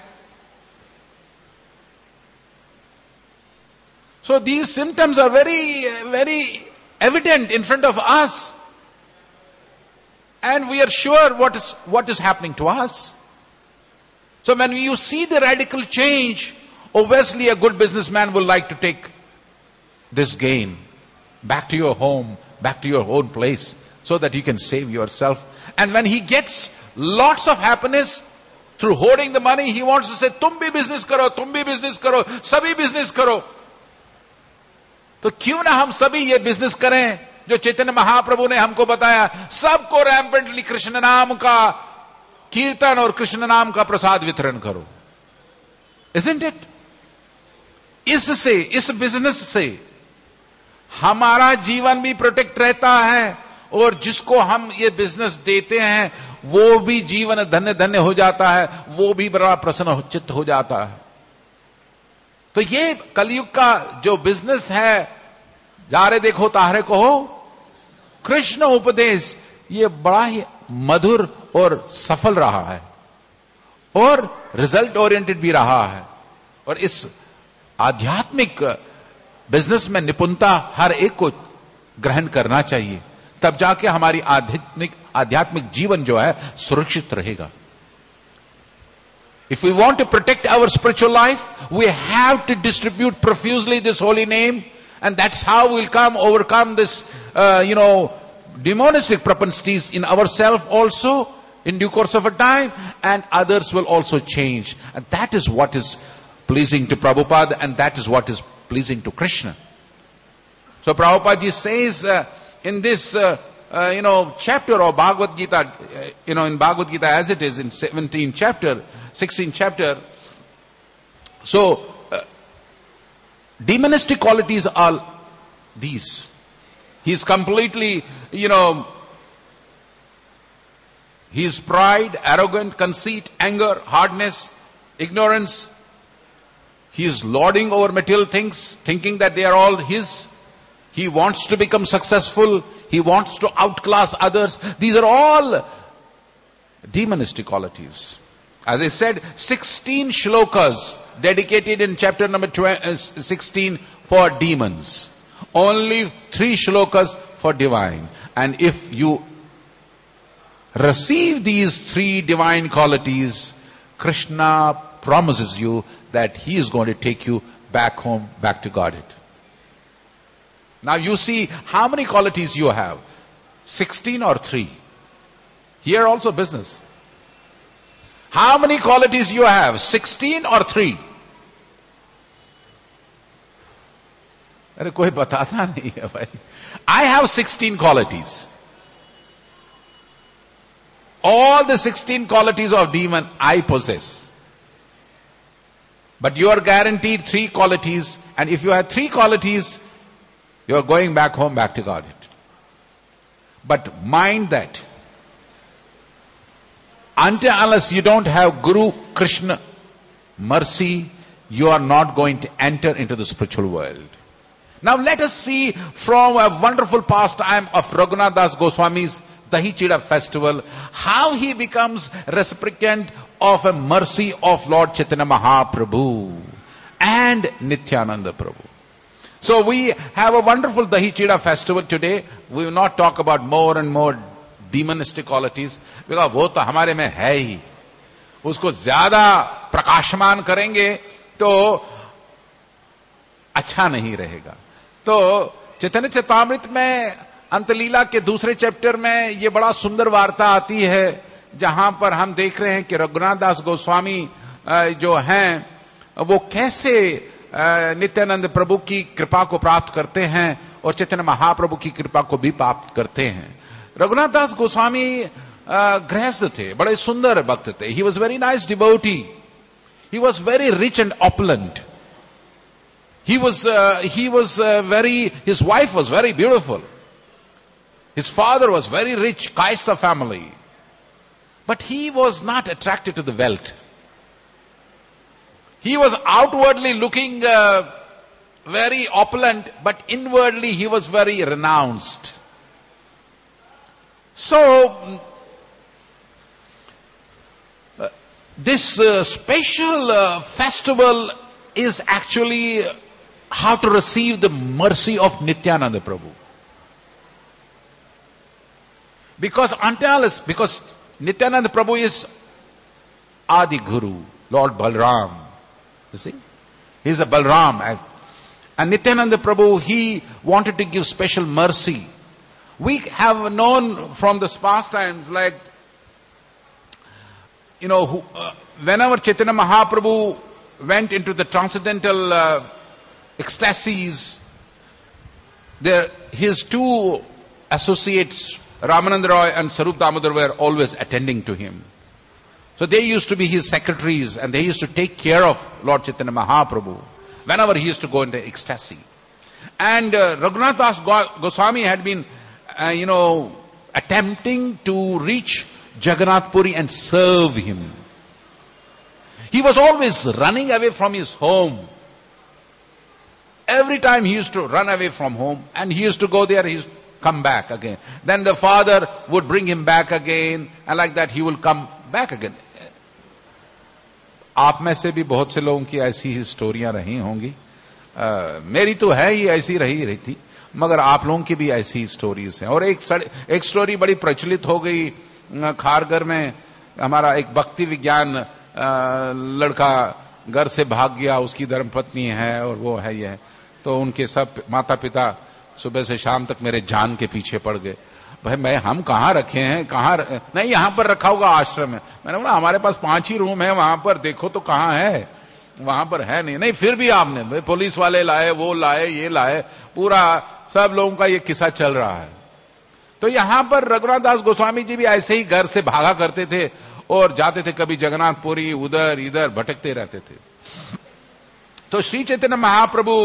So these symptoms are very, very evident in front of us. And we are sure what is happening to us. So when you see the radical change, obviously a good businessman will like to take this gain back to your home, back to your own place, so that you can save yourself. And when he gets lots of happiness through hoarding the money, he wants to say, tum bhi business karo, sabhi business karo. तो क्यों ना हम सभी ये business करें जो चैतन्य महाप्रभु ने हमको बताया. सबको रैम्पेंटली कृष्ण नाम का कीर्तन और कृष्ण नाम का प्रसाद वितरण करो. Isn't it? इससे, इस बिजनेस से हमारा जीवन भी प्रोटेक्ट रहता है और जिसको हम ये बिजनेस देते हैं वो भी जीवन धन्य धन्य हो जाता है, वो भी बड़ा प्रसन्न चित्त हो जाता है। तो ये कलयुग का जो बिजनेस है, जारे देखो ताहरे को हो, कृष्ण उपदेश, ये बड़ा ही मधुर और सफल रहा है और रिजल्ट ओरिएंटेड भी रहा है। और इस आध्यात्मिक बिजनेस में निपुणता हर एक को ग्रहण करना चाहिए, तब जाके हमारी आध्यात्मिक जीवन जो है सुरक्षित रहेगा। If we want to protect our spiritual life, we have to distribute profusely this holy name, and that's how we'll overcome this, demonistic propensities in ourselves also in due course of a time, and others will also change. And that is what is pleasing to Prabhupada, and that is what is pleasing to Krishna. So Prabhupada ji says in this, chapter of Bhagavad Gita, in Bhagavad Gita as it is in 16th chapter. So, demonistic qualities are these. He's completely, he's pride, arrogant, conceit, anger, hardness, ignorance. He is lording over material things, thinking that they are all his. He wants to become successful. He wants to outclass others. These are all demonistic qualities. As I said, 16 shlokas dedicated in chapter number 16 for demons. Only 3 shlokas for divine. And if you receive these 3 divine qualities, Krishna promises you that he is going to take you back home, back to Godhead. Now you see how many qualities you have. 16 or 3. Here also business. How many qualities you have? 16 or 3? अरे कोई बताता नहीं है भाई. I have 16 qualities. All the 16 qualities of demon I possess. But you are guaranteed 3 qualities, and if you have 3 qualities, you are going back home, back to Godhead. But mind that, until unless you don't have Guru Krishna mercy, you are not going to enter into the spiritual world. Now let us see from a wonderful pastime of Raghunath Das Goswami's Dahi Chida festival, how he becomes recipient of a mercy of Lord Chaitanya Mahaprabhu and Nityananda Prabhu. So we have a wonderful Dahi Chida festival today. We will not talk about more and more demonistic qualities, because वो तो हमारे में है ही. उसको ज्यादा प्रकाशमान करेंगे तो अच्छा नहीं रहेगा. तो चैतन्य चैतामृत में अंतलीला के दूसरे चैप्टर में ये बड़ा सुंदर वार्ता आती है, जहां पर हम देख रहे हैं कि रघुनाथ दास गोस्वामी जो हैं वो कैसे नित्यानंद प्रभु की कृपा को प्राप्त करते हैं और चैतन्य महाप्रभु की कृपा को भी प्राप्त करते हैं. रघुनाथ दास गोस्वामी गृहस्थ थे, बड़े सुंदर भक्त थे. He was very nice devotee. He was very rich and opulent. He was very, his wife was very beautiful. His father was very rich, Kaista family. But he was not attracted to the wealth. He was outwardly looking very opulent, but inwardly he was very renounced. So, this special festival is actually how to receive the mercy of Nityananda Prabhu. Because Nityananda Prabhu is Adi Guru, Lord Balram. You see? He is a Balram. And Nityananda Prabhu, he wanted to give special mercy. We have known from the past times, like, whenever Chaitanya Mahaprabhu went into the transcendental ecstasies, his 2 associates, Ramananda Roy and Sarup Damodar, were always attending to him. So they used to be his secretaries, and they used to take care of Lord Chaitanya Mahaprabhu whenever he used to go into ecstasy. And Raghunath Das Goswami had been, attempting to reach Jagannath Puri and serve him. He was always running away from his home. Every time he used to run away from home, and he used to go there, he used to come back again. Then the father would bring him back again, and like that he will come back again. आप में से भी बहुत से लोगों की ऐसी ही स्टोरियां रही होंगी. मेरी तो है ही ऐसी रही थी, मगर आप लोगों की भी ऐसी स्टोरीज हैं. और एक स्टोरी बड़ी प्रचलित हो गई खारगर में. हमारा एक भक्ति विज्ञान लड़का घर से भाग गया, उसकी धर्मपत्नी है और वो है, ये है. तो उनके सब माता पिता सुबह से शाम तक मेरे जान के पीछे पड़ गए. भाई हम कहाँ रखे हैं, कहाँ नहीं, यहां पर रखा होगा आश्रम में. मैंने बोला हमारे पास 5 ही रूम है, वहां पर देखो तो कहाँ है. वहां पर है नहीं. फिर भी आपने, पुलिस वाले लाए, वो लाए, ये लाए, पूरा सब लोगों का ये किस्सा चल रहा है. तो यहां पर रघुनाथ दास गोस्वामी जी भी ऐसे ही घर से भागा करते थे और जाते थे कभी जगन्नाथपुरी, उधर इधर भटकते रहते थे. तो Shri Chaitanya Mahaprabhu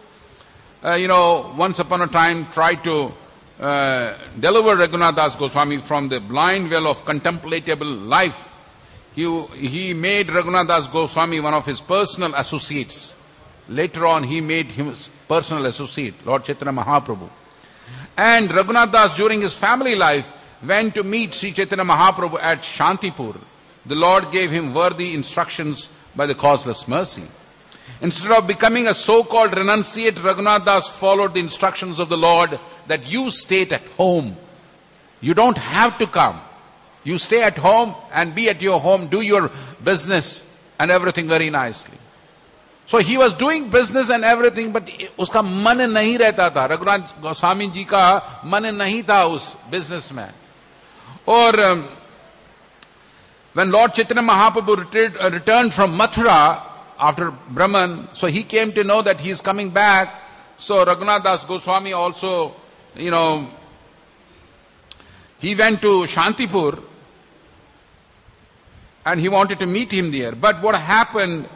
once upon a time tried to deliver Raghunath Das Goswami from the blind well of contemplatable life. He made Raghunath Das Goswami one of his personal associates. Later on, he made him his personal associate, Lord Chaitanya Mahaprabhu. And Raghunath Das, during his family life, went to meet Sri Chaitanya Mahaprabhu at Shantipur. The Lord gave him worthy instructions by the causeless mercy. Instead of becoming a so-called renunciate, Raghunath Das followed the instructions of the Lord that you stay at home. You don't have to come. You stay at home and be at your home, do your business and everything very nicely. So he was doing business and everything, but uska man nahi rehta tha. Raghunath Goswami ji ka man nahi tha us business mein. Or when Lord Chaitanya Mahaprabhu returned from Mathura after Brahman, so he came to know that he is coming back. So Raghunath Das Goswami also, he went to Shantipur and he wanted to meet him there. But what happened,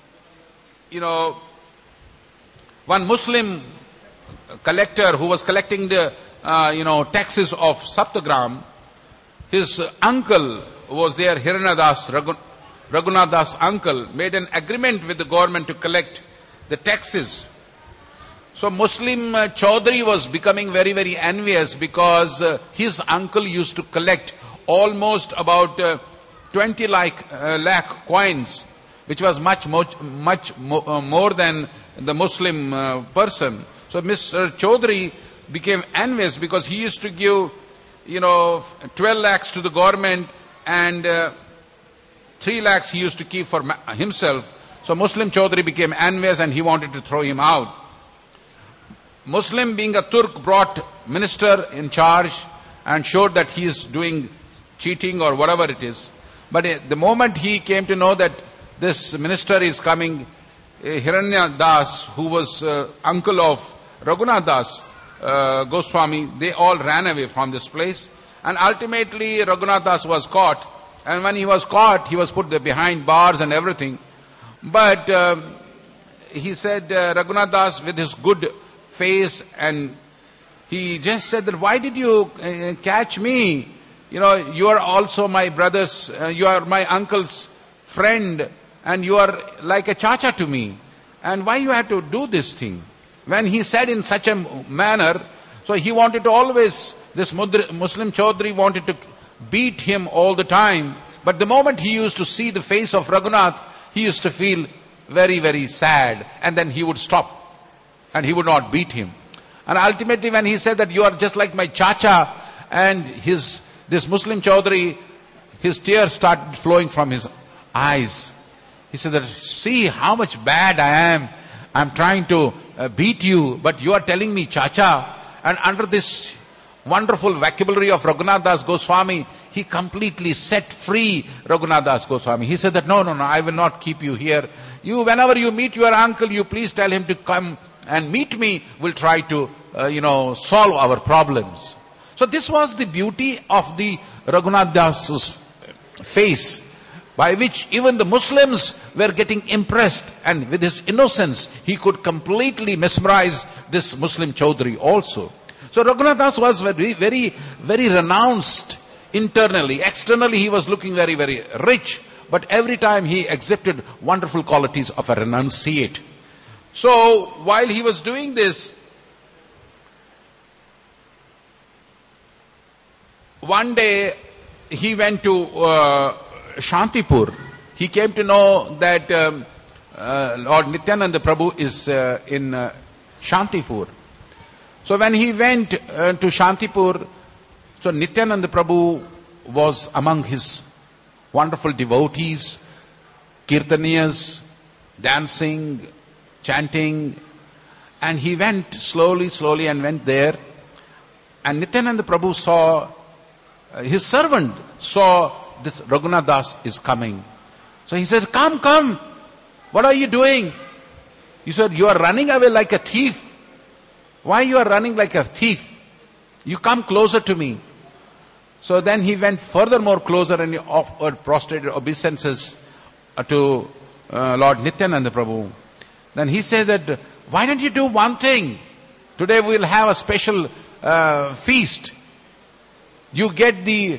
one Muslim collector who was collecting the, taxes of Saptagram, his uncle was there, Hiranyadas, Raghunath Das' uncle, made an agreement with the government to collect the taxes. So Muslim Chaudhary was becoming very, very envious because his uncle used to collect almost about 20 lakh coins, which was much more than the Muslim person. So Mr. Chaudhary became envious because he used to give 12 lakhs to the government and 3 lakhs he used to keep for himself. So Muslim Chaudhary became envious and he wanted to throw him out. Muslim, being a Turk, brought minister in charge and showed that he is doing cheating or whatever it is. But the moment he came to know that this minister is coming, Hiranya Das, who was uncle of Raghunath Das Goswami, they all ran away from this place. And ultimately Raghunath Das was caught. And when he was caught, he was put behind bars and everything. But he said, Raghunath Das, with his good face, and he just said that, why did you catch me? You are also my brother's, you are my uncle's friend, and you are like a chacha to me. And why you have to do this thing? When he said in such a manner, so he wanted to always, this Muslim Chaudhary wanted to beat him all the time. But the moment he used to see the face of Raghunath, he used to feel very, very sad. And then he would stop. And he would not beat him. And ultimately when he said that you are just like my chacha, and this Muslim Chaudhary, his tears started flowing from his eyes. He said that, see how much bad I am. I'm trying to beat you, but you are telling me chacha. And under this wonderful vocabulary of Raghunath Das Goswami, he completely set free Raghunath Das Goswami. He said that, no, I will not keep you here. Whenever you meet your uncle, you please tell him to come and meet me. We'll try to, solve our problems. So this was the beauty of the Raghunath Das's face, by which even the Muslims were getting impressed, and with his innocence, he could completely mesmerize this Muslim Chaudhary also. So Raghunath Das was very renounced internally. Externally he was looking very rich. But every time he exhibited wonderful qualities of a renunciate. So while he was doing this, one day he went to Shantipur. He came to know that Lord Nityananda Prabhu is in Shantipur. So when he went to Shantipur, so Nityananda Prabhu was among his wonderful devotees, kirtaniyas, dancing, chanting, and he went slowly and went there. And Nityananda Prabhu saw, his servant saw this Raghunath Das is coming. So he said, come, what are you doing? He said, you are running away like a thief. Why you are running like a thief? You come closer to me. So then he went furthermore closer and he offered prostrated obeisances to Lord Nityananda Prabhu. Then he said that, why don't you do one thing? Today we will have a special feast. You get the,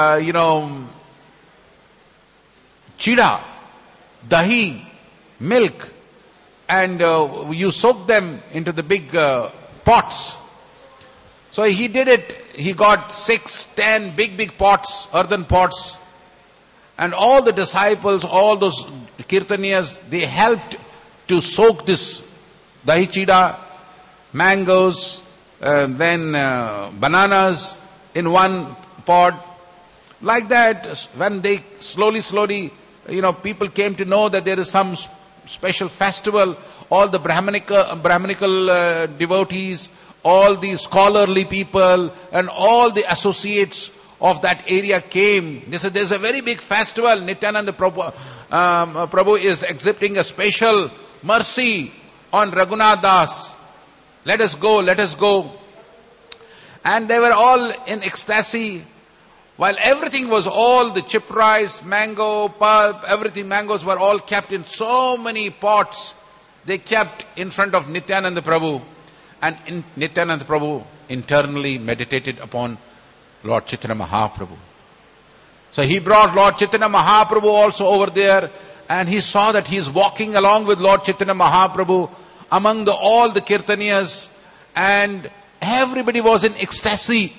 chida, dahi, milk, and you soak them into the big pots. So he did it. He got 6, 10 big pots, earthen pots. And all the disciples, all those kirtaniyas, they helped to soak this dahi chida, mangoes, then bananas in one pot. Like that, when they slowly, people came to know that there is some special festival, all the Brahmanical devotees, all the scholarly people, and all the associates of that area came. They said, there's a very big festival. Nityananda Prabhu is exhibiting a special mercy on Raghunath Das. Let us go. And they were all in ecstasy. While everything was all the chip rice, mango, pulp, everything, mangoes were all kept in so many pots. They kept in front of Nityananda Prabhu. And Nityananda Prabhu internally meditated upon Lord Chaitanya Mahaprabhu. So he brought Lord Chaitanya Mahaprabhu also over there, and he saw that he is walking along with Lord Chaitanya Mahaprabhu among all the kirtaniyas, and everybody was in ecstasy.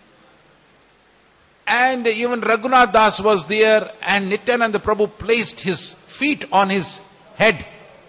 And even Raghunath Das was there, and Nityananda Prabhu placed his feet on his head.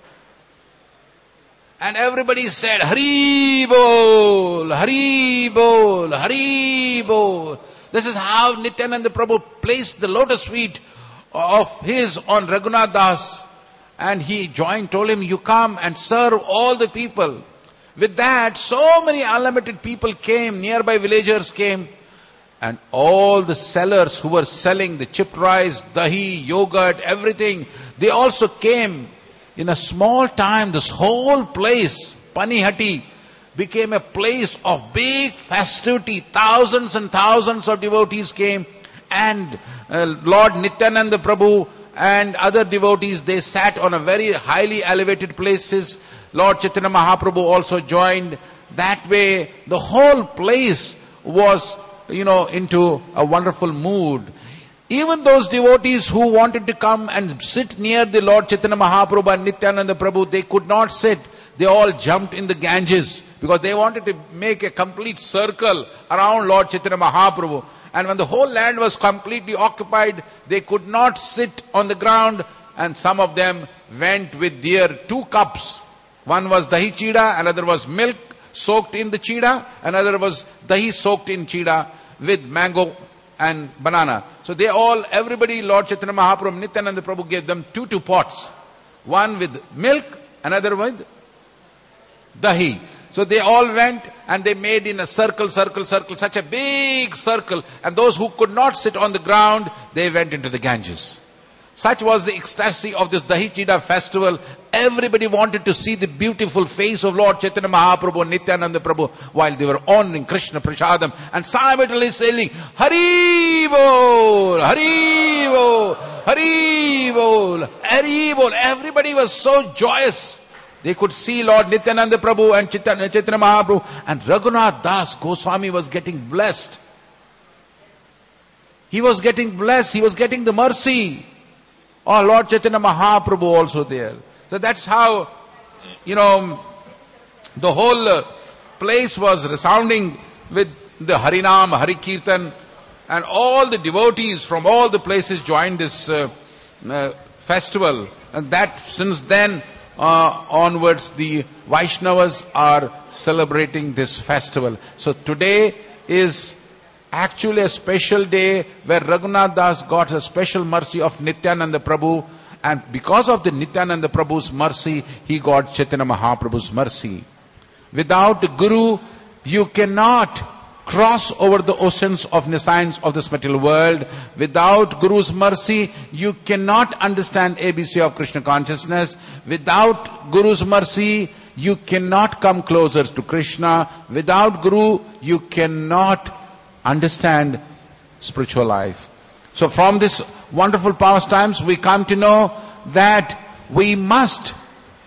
And everybody said, Hari Bol, Hari Bol, Hari Bol. This is how Nityananda Prabhu placed the lotus feet of his on Raghunath Das. And he told him, you come and serve all the people. With that, so many unlimited people came, nearby villagers came. And all the sellers who were selling the chipped rice, dahi, yogurt, everything, they also came. In a small time, this whole place, Panihati, became a place of big festivity. Thousands and thousands of devotees came, and Lord Nityananda Prabhu and other devotees, they sat on a very highly elevated places. Lord Chaitanya Mahaprabhu also joined. That way, the whole place was, into a wonderful mood. Even those devotees who wanted to come and sit near the Lord Chaitanya Mahaprabhu and Nityananda Prabhu, they could not sit. They all jumped in the Ganges because they wanted to make a complete circle around Lord Chaitanya Mahaprabhu. And when the whole land was completely occupied, they could not sit on the ground, and some of them went with their 2 cups. One was dahi chida, another was milk soaked in the chida, another was dahi soaked in chida with mango and banana. So everybody, Lord Chaitanya Mahaprabhu, Nityananda Prabhu gave them 2 pots. One with milk, another with dahi. So they all went and they made in a circle, such a big circle. And those who could not sit on the ground, they went into the Ganges. Such was the ecstasy of this Dahi Chida festival. Everybody wanted to see the beautiful face of Lord Chaitanya Mahaprabhu and Nityananda Prabhu while they were honoring Krishna Prasadam and simultaneously saying, Hari Bol, Hari Bol, Hari Bol, Hari Bol. Everybody was so joyous. They could see Lord Nityananda Prabhu and Chaitanya Mahaprabhu, and Raghunath Das Goswami was getting blessed. He was getting blessed. He was getting the mercy. Oh, Lord Chaitanya Mahaprabhu also there. So that's how, the whole place was resounding with the Harinam, Hari Kirtan, and all the devotees from all the places joined this festival. And that since then onwards, the Vaishnavas are celebrating this festival. So today is actually a special day where Raghunath Das got a special mercy of Nityananda Prabhu, and because of the Nityananda Prabhu's mercy, he got Chaitanya Mahaprabhu's mercy. Without the Guru, you cannot cross over the oceans of nescience of this material world. Without Guru's mercy, you cannot understand ABC of Krishna consciousness. Without Guru's mercy, you cannot come closer to Krishna. Without Guru, you cannot understand spiritual life. So from this wonderful pastimes, we come to know that we must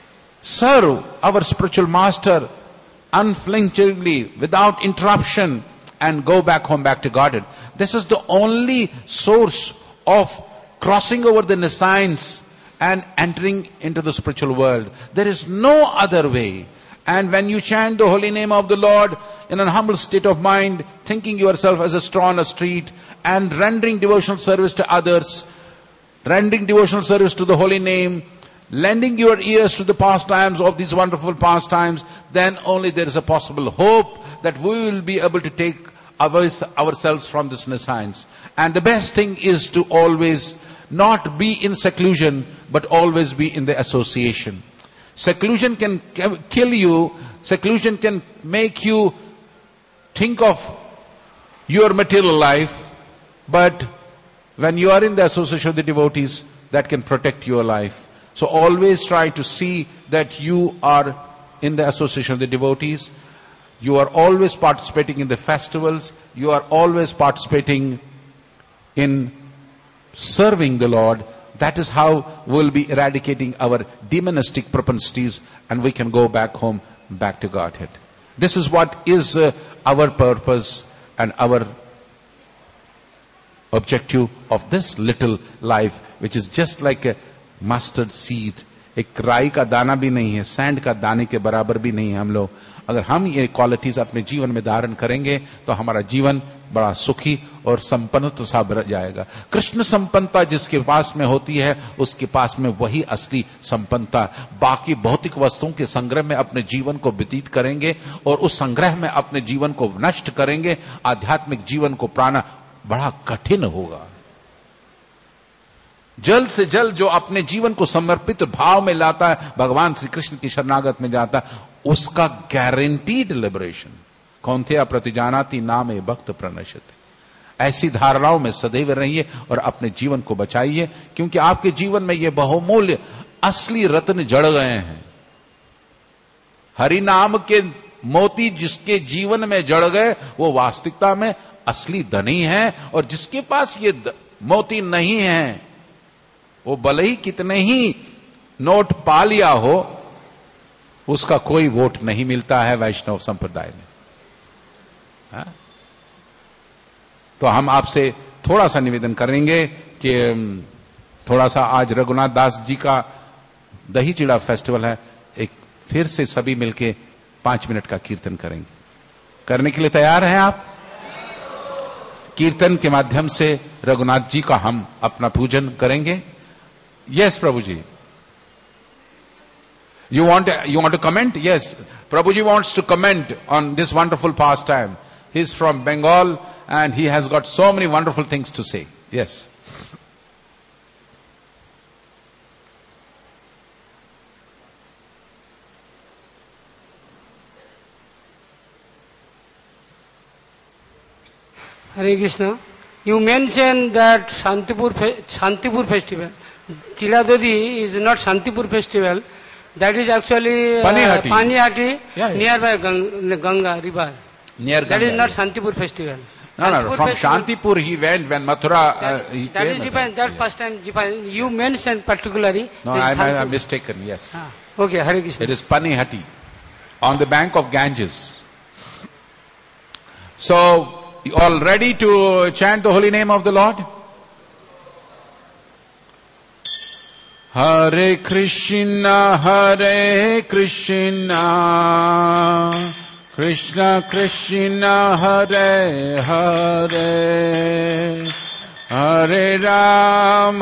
serve our spiritual master unflinchingly, without interruption, and go back home, back to Godhead. This is the only source of crossing over the nescience and entering into the spiritual world. There is no other way. And when you chant the holy name of the Lord in an humble state of mind, thinking yourself as a straw on a street, and rendering devotional service to others, rendering devotional service to the holy name, lending your ears to the pastimes of these wonderful pastimes, then only there is a possible hope that we will be able to take ourselves from this nescience. And the best thing is to always not be in seclusion, but always be in the association. Seclusion can kill you. Seclusion can make you think of your material life. But when you are in the association of the devotees, that can protect your life. So always try to see that you are in the association of the devotees. You are always participating in the festivals. You are always participating in serving the Lord. That is how we'll be eradicating our demonistic propensities, and we can go back home, back to Godhead. This is what is our purpose and our objective of this little life, which is just like a mustard seed. एक राई का दाना भी नहीं है, sand का दाने के बराबर भी नहीं है हम लोग. अगर हम ये क्वालिटीज अपने जीवन में धारण करेंगे तो हमारा जीवन बड़ा सुखी और संपन्न सा बन जाएगा. कृष्ण संपन्नता जिसके पास में होती है, उसके पास में वही असली संपन्नता. बाकी भौतिक वस्तुओं के संग्रह में अपने जीवन को व्यतीत करेंगे और उस संग्रह में अपने जीवन को नष्ट करेंगे, आध्यात्मिक जीवन को पाना बड़ा कठिन होगा. जल्द से जल्द जो अपने जीवन को समर्पित भाव में लाता है, भगवान श्री कृष्ण की शरणागत में जाता है, उसका गारंटीड लिबरेशन. कौन थे प्रतिजानाति नामे भक्त प्रणश्यते. ऐसी धारणाओं में सदैव रहिए और अपने जीवन को बचाइए, क्योंकि आपके जीवन में ये बहुमूल्य असली रत्न जड़ गए हैं. हरि नाम के मोती जिसके जीवन में जड़ गए, वो वास्तविकता में असली धनी है. और जिसके पास ये मोती नहीं है, वो भले ही कितने ही नोट पा लिया हो, उसका कोई वोट नहीं मिलता है वैष्णव संप्रदाय में. तो हम आपसे थोड़ा सा निवेदन करेंगे कि थोड़ा सा आज रघुनाथ दास जी का दही चिड़ा फेस्टिवल है, एक फिर से सभी मिलके 5 मिनट का कीर्तन करेंगे. करने के लिए तैयार हैं आप? कीर्तन के माध्यम से रघुनाथ जी का हम अपना पूजन करेंगे. Yes, Prabhuji. You want to comment? Yes. Prabhuji wants to comment on this wonderful pastime. He's from Bengal and he has got so many wonderful things to say. Yes. Hare Krishna. You mentioned that Shantipur festival. Chiladodi is not Shantipur festival. That is actually Panihati. Panihati, Yeah. nearby Ganga river. Near That is Ganga. not Shantipur festival. No. From festival- Shantipur he went when Mathura he that is came. different. That first time different. You mentioned particularly. No, that I'm mistaken. Yes. Okay, Hare Krishna. It is Panihati on the bank of Ganges. So, you all ready to chant the holy name of the Lord? Hare Krishna, Krishna Krishna, Hare Hare, Hare Ram,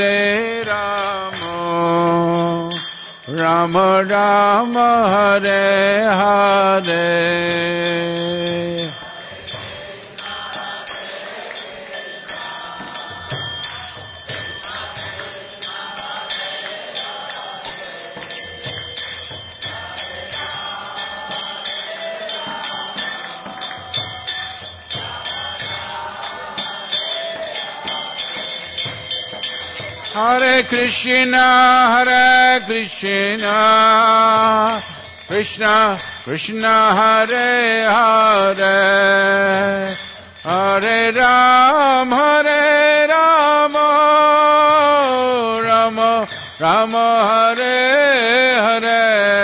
Ram Ram, Hare Hare. Hare Krishna, Krishna Krishna, Hare Hare, Hare Ram, Ram Ram, Hare Hare.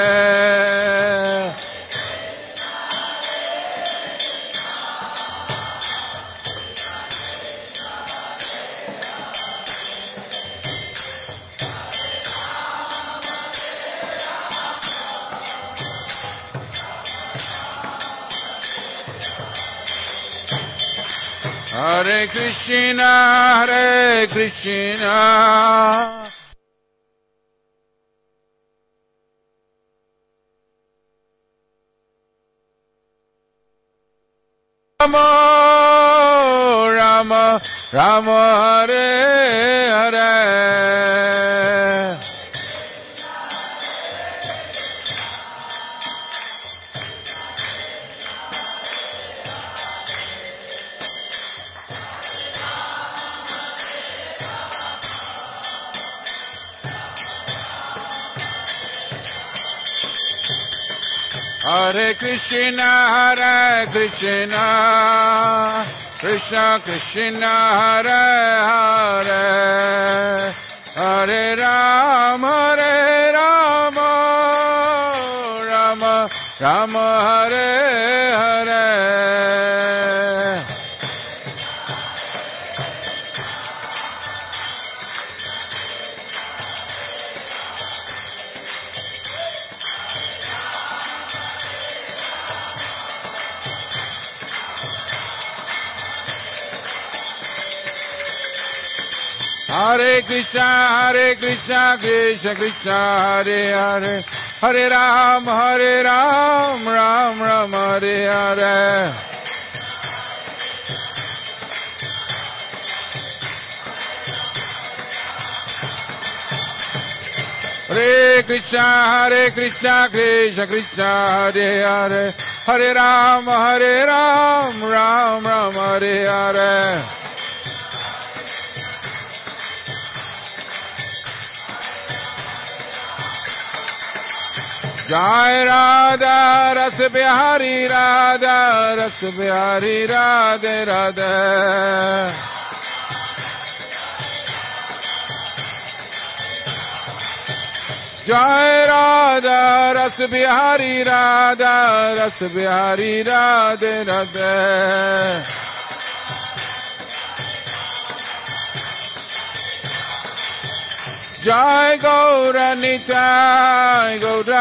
Hare Krishna, Ram Hare Hare. Hare Krishna, Krishna Krishna, Hare Hare, Hare Ram, Ram Ram, Hare Hare. Hare Krishna, Krishna Krishna, Hare Hare, Hare Ram, Ram Ram, Hare Hare. Hare Krishna, Krishna Krishna, Hare Hare, Hare Ram, Ram Ram, Hare Hare. Jai Radha Ras Bihari, Radha Ras Bihari, Radhe Radhe. Jai Radha Ras Bihari, Radha Ras Bihari, Radhe Radhe. Jai Gauranita,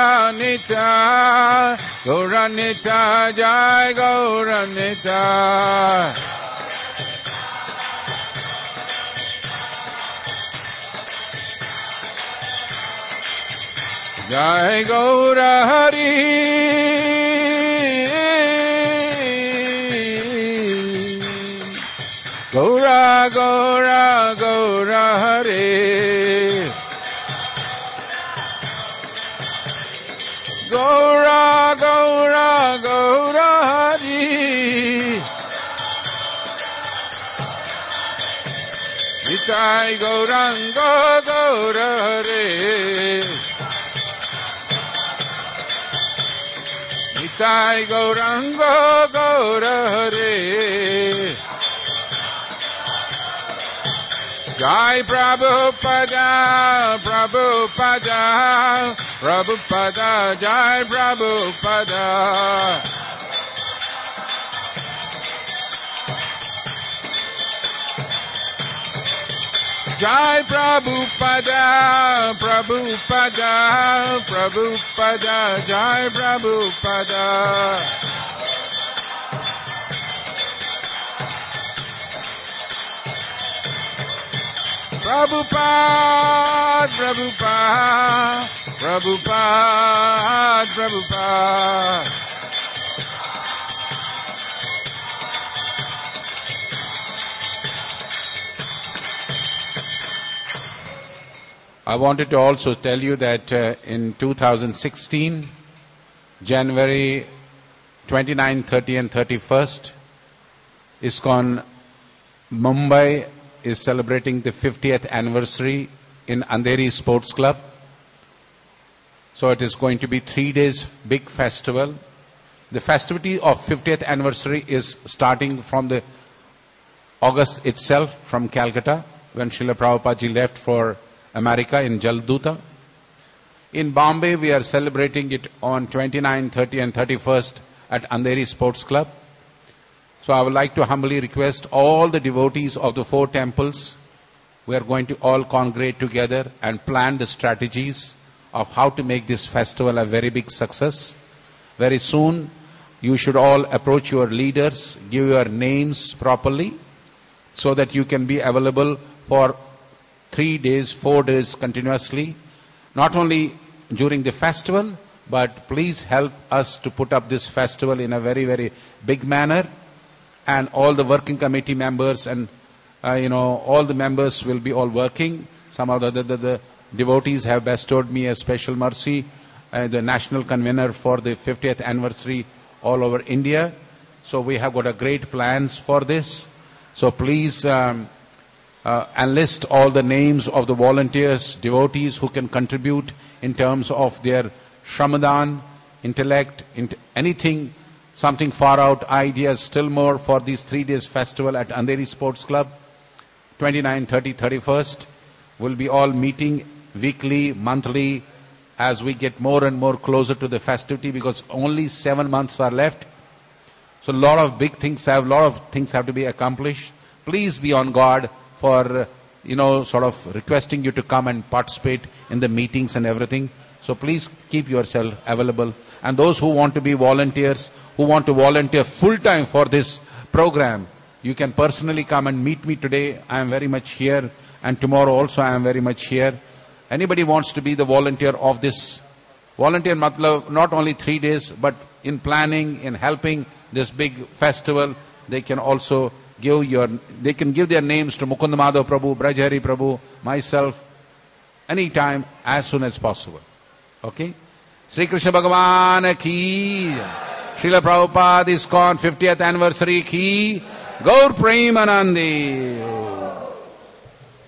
Gauranita, Jai Gauranita. Jai Gaurahari, Gaura Gaura Gaurahari. Gaura, Gaura, Gaura Hari. Nitai Gauranga, Gaura Hare. Jai Gauranga Gaura Hare. Jai Prabhupada, Prabhupada, Prabhupada, Jai Prabhupada. Jai Prabhupada, Prabhupada, Prabhupada, Jai Prabhupada. Prabhupada, Prabhupada, Prabhupada, Prabhupada. I wanted to also tell you that in 2016, January 29, 30 and 31st, ISKCON Mumbai is celebrating the 50th anniversary in Andheri Sports Club. So it is going to be 3 days big festival. The festivity of 50th anniversary is starting from the August itself from Calcutta, when Srila Prabhupada ji left for America in Jalduta. In Bombay, we are celebrating it on 29, 30 and 31st at Andheri Sports Club. So I would like to humbly request all the devotees of the 4 temples, we are going to all congregate together and plan the strategies of how to make this festival a very big success. Very soon, you should all approach your leaders, give your names properly, so that you can be available for 3 days, 4 days continuously, not only during the festival, but please help us to put up this festival in a very, very big manner. And all the working committee members and, all the members will be all working. Some of the devotees have bestowed me a special mercy, the national convener for the 50th anniversary all over India. So we have got a great plans for this. So please, enlist all the names of the volunteers, devotees who can contribute in terms of their Shramadhan, intellect, anything, something far out ideas, still more for these 3 days festival at Andheri Sports Club. 29, 30, 31st. We'll be all meeting weekly, monthly, as we get more and more closer to the festivity, because only 7 months are left. So a lot of things have to be accomplished. Please be on guard for, sort of requesting you to come and participate in the meetings and everything. So please keep yourself available. And those who want to be volunteers, who want to volunteer full time for this program, you can personally come and meet me today. I am very much here. And tomorrow also I am very much here. Anybody wants to be the volunteer of this, volunteer matlab, not only 3 days, but in planning, in helping this big festival, they can also give their names to Mukund Madhav Prabhu, Brajhari Prabhu, myself, anytime, as soon as possible. Okay? Sri Krishna Bhagavan ki, Srila Prabhupada ISKCON 50th anniversary ki, Gaur Premanandi.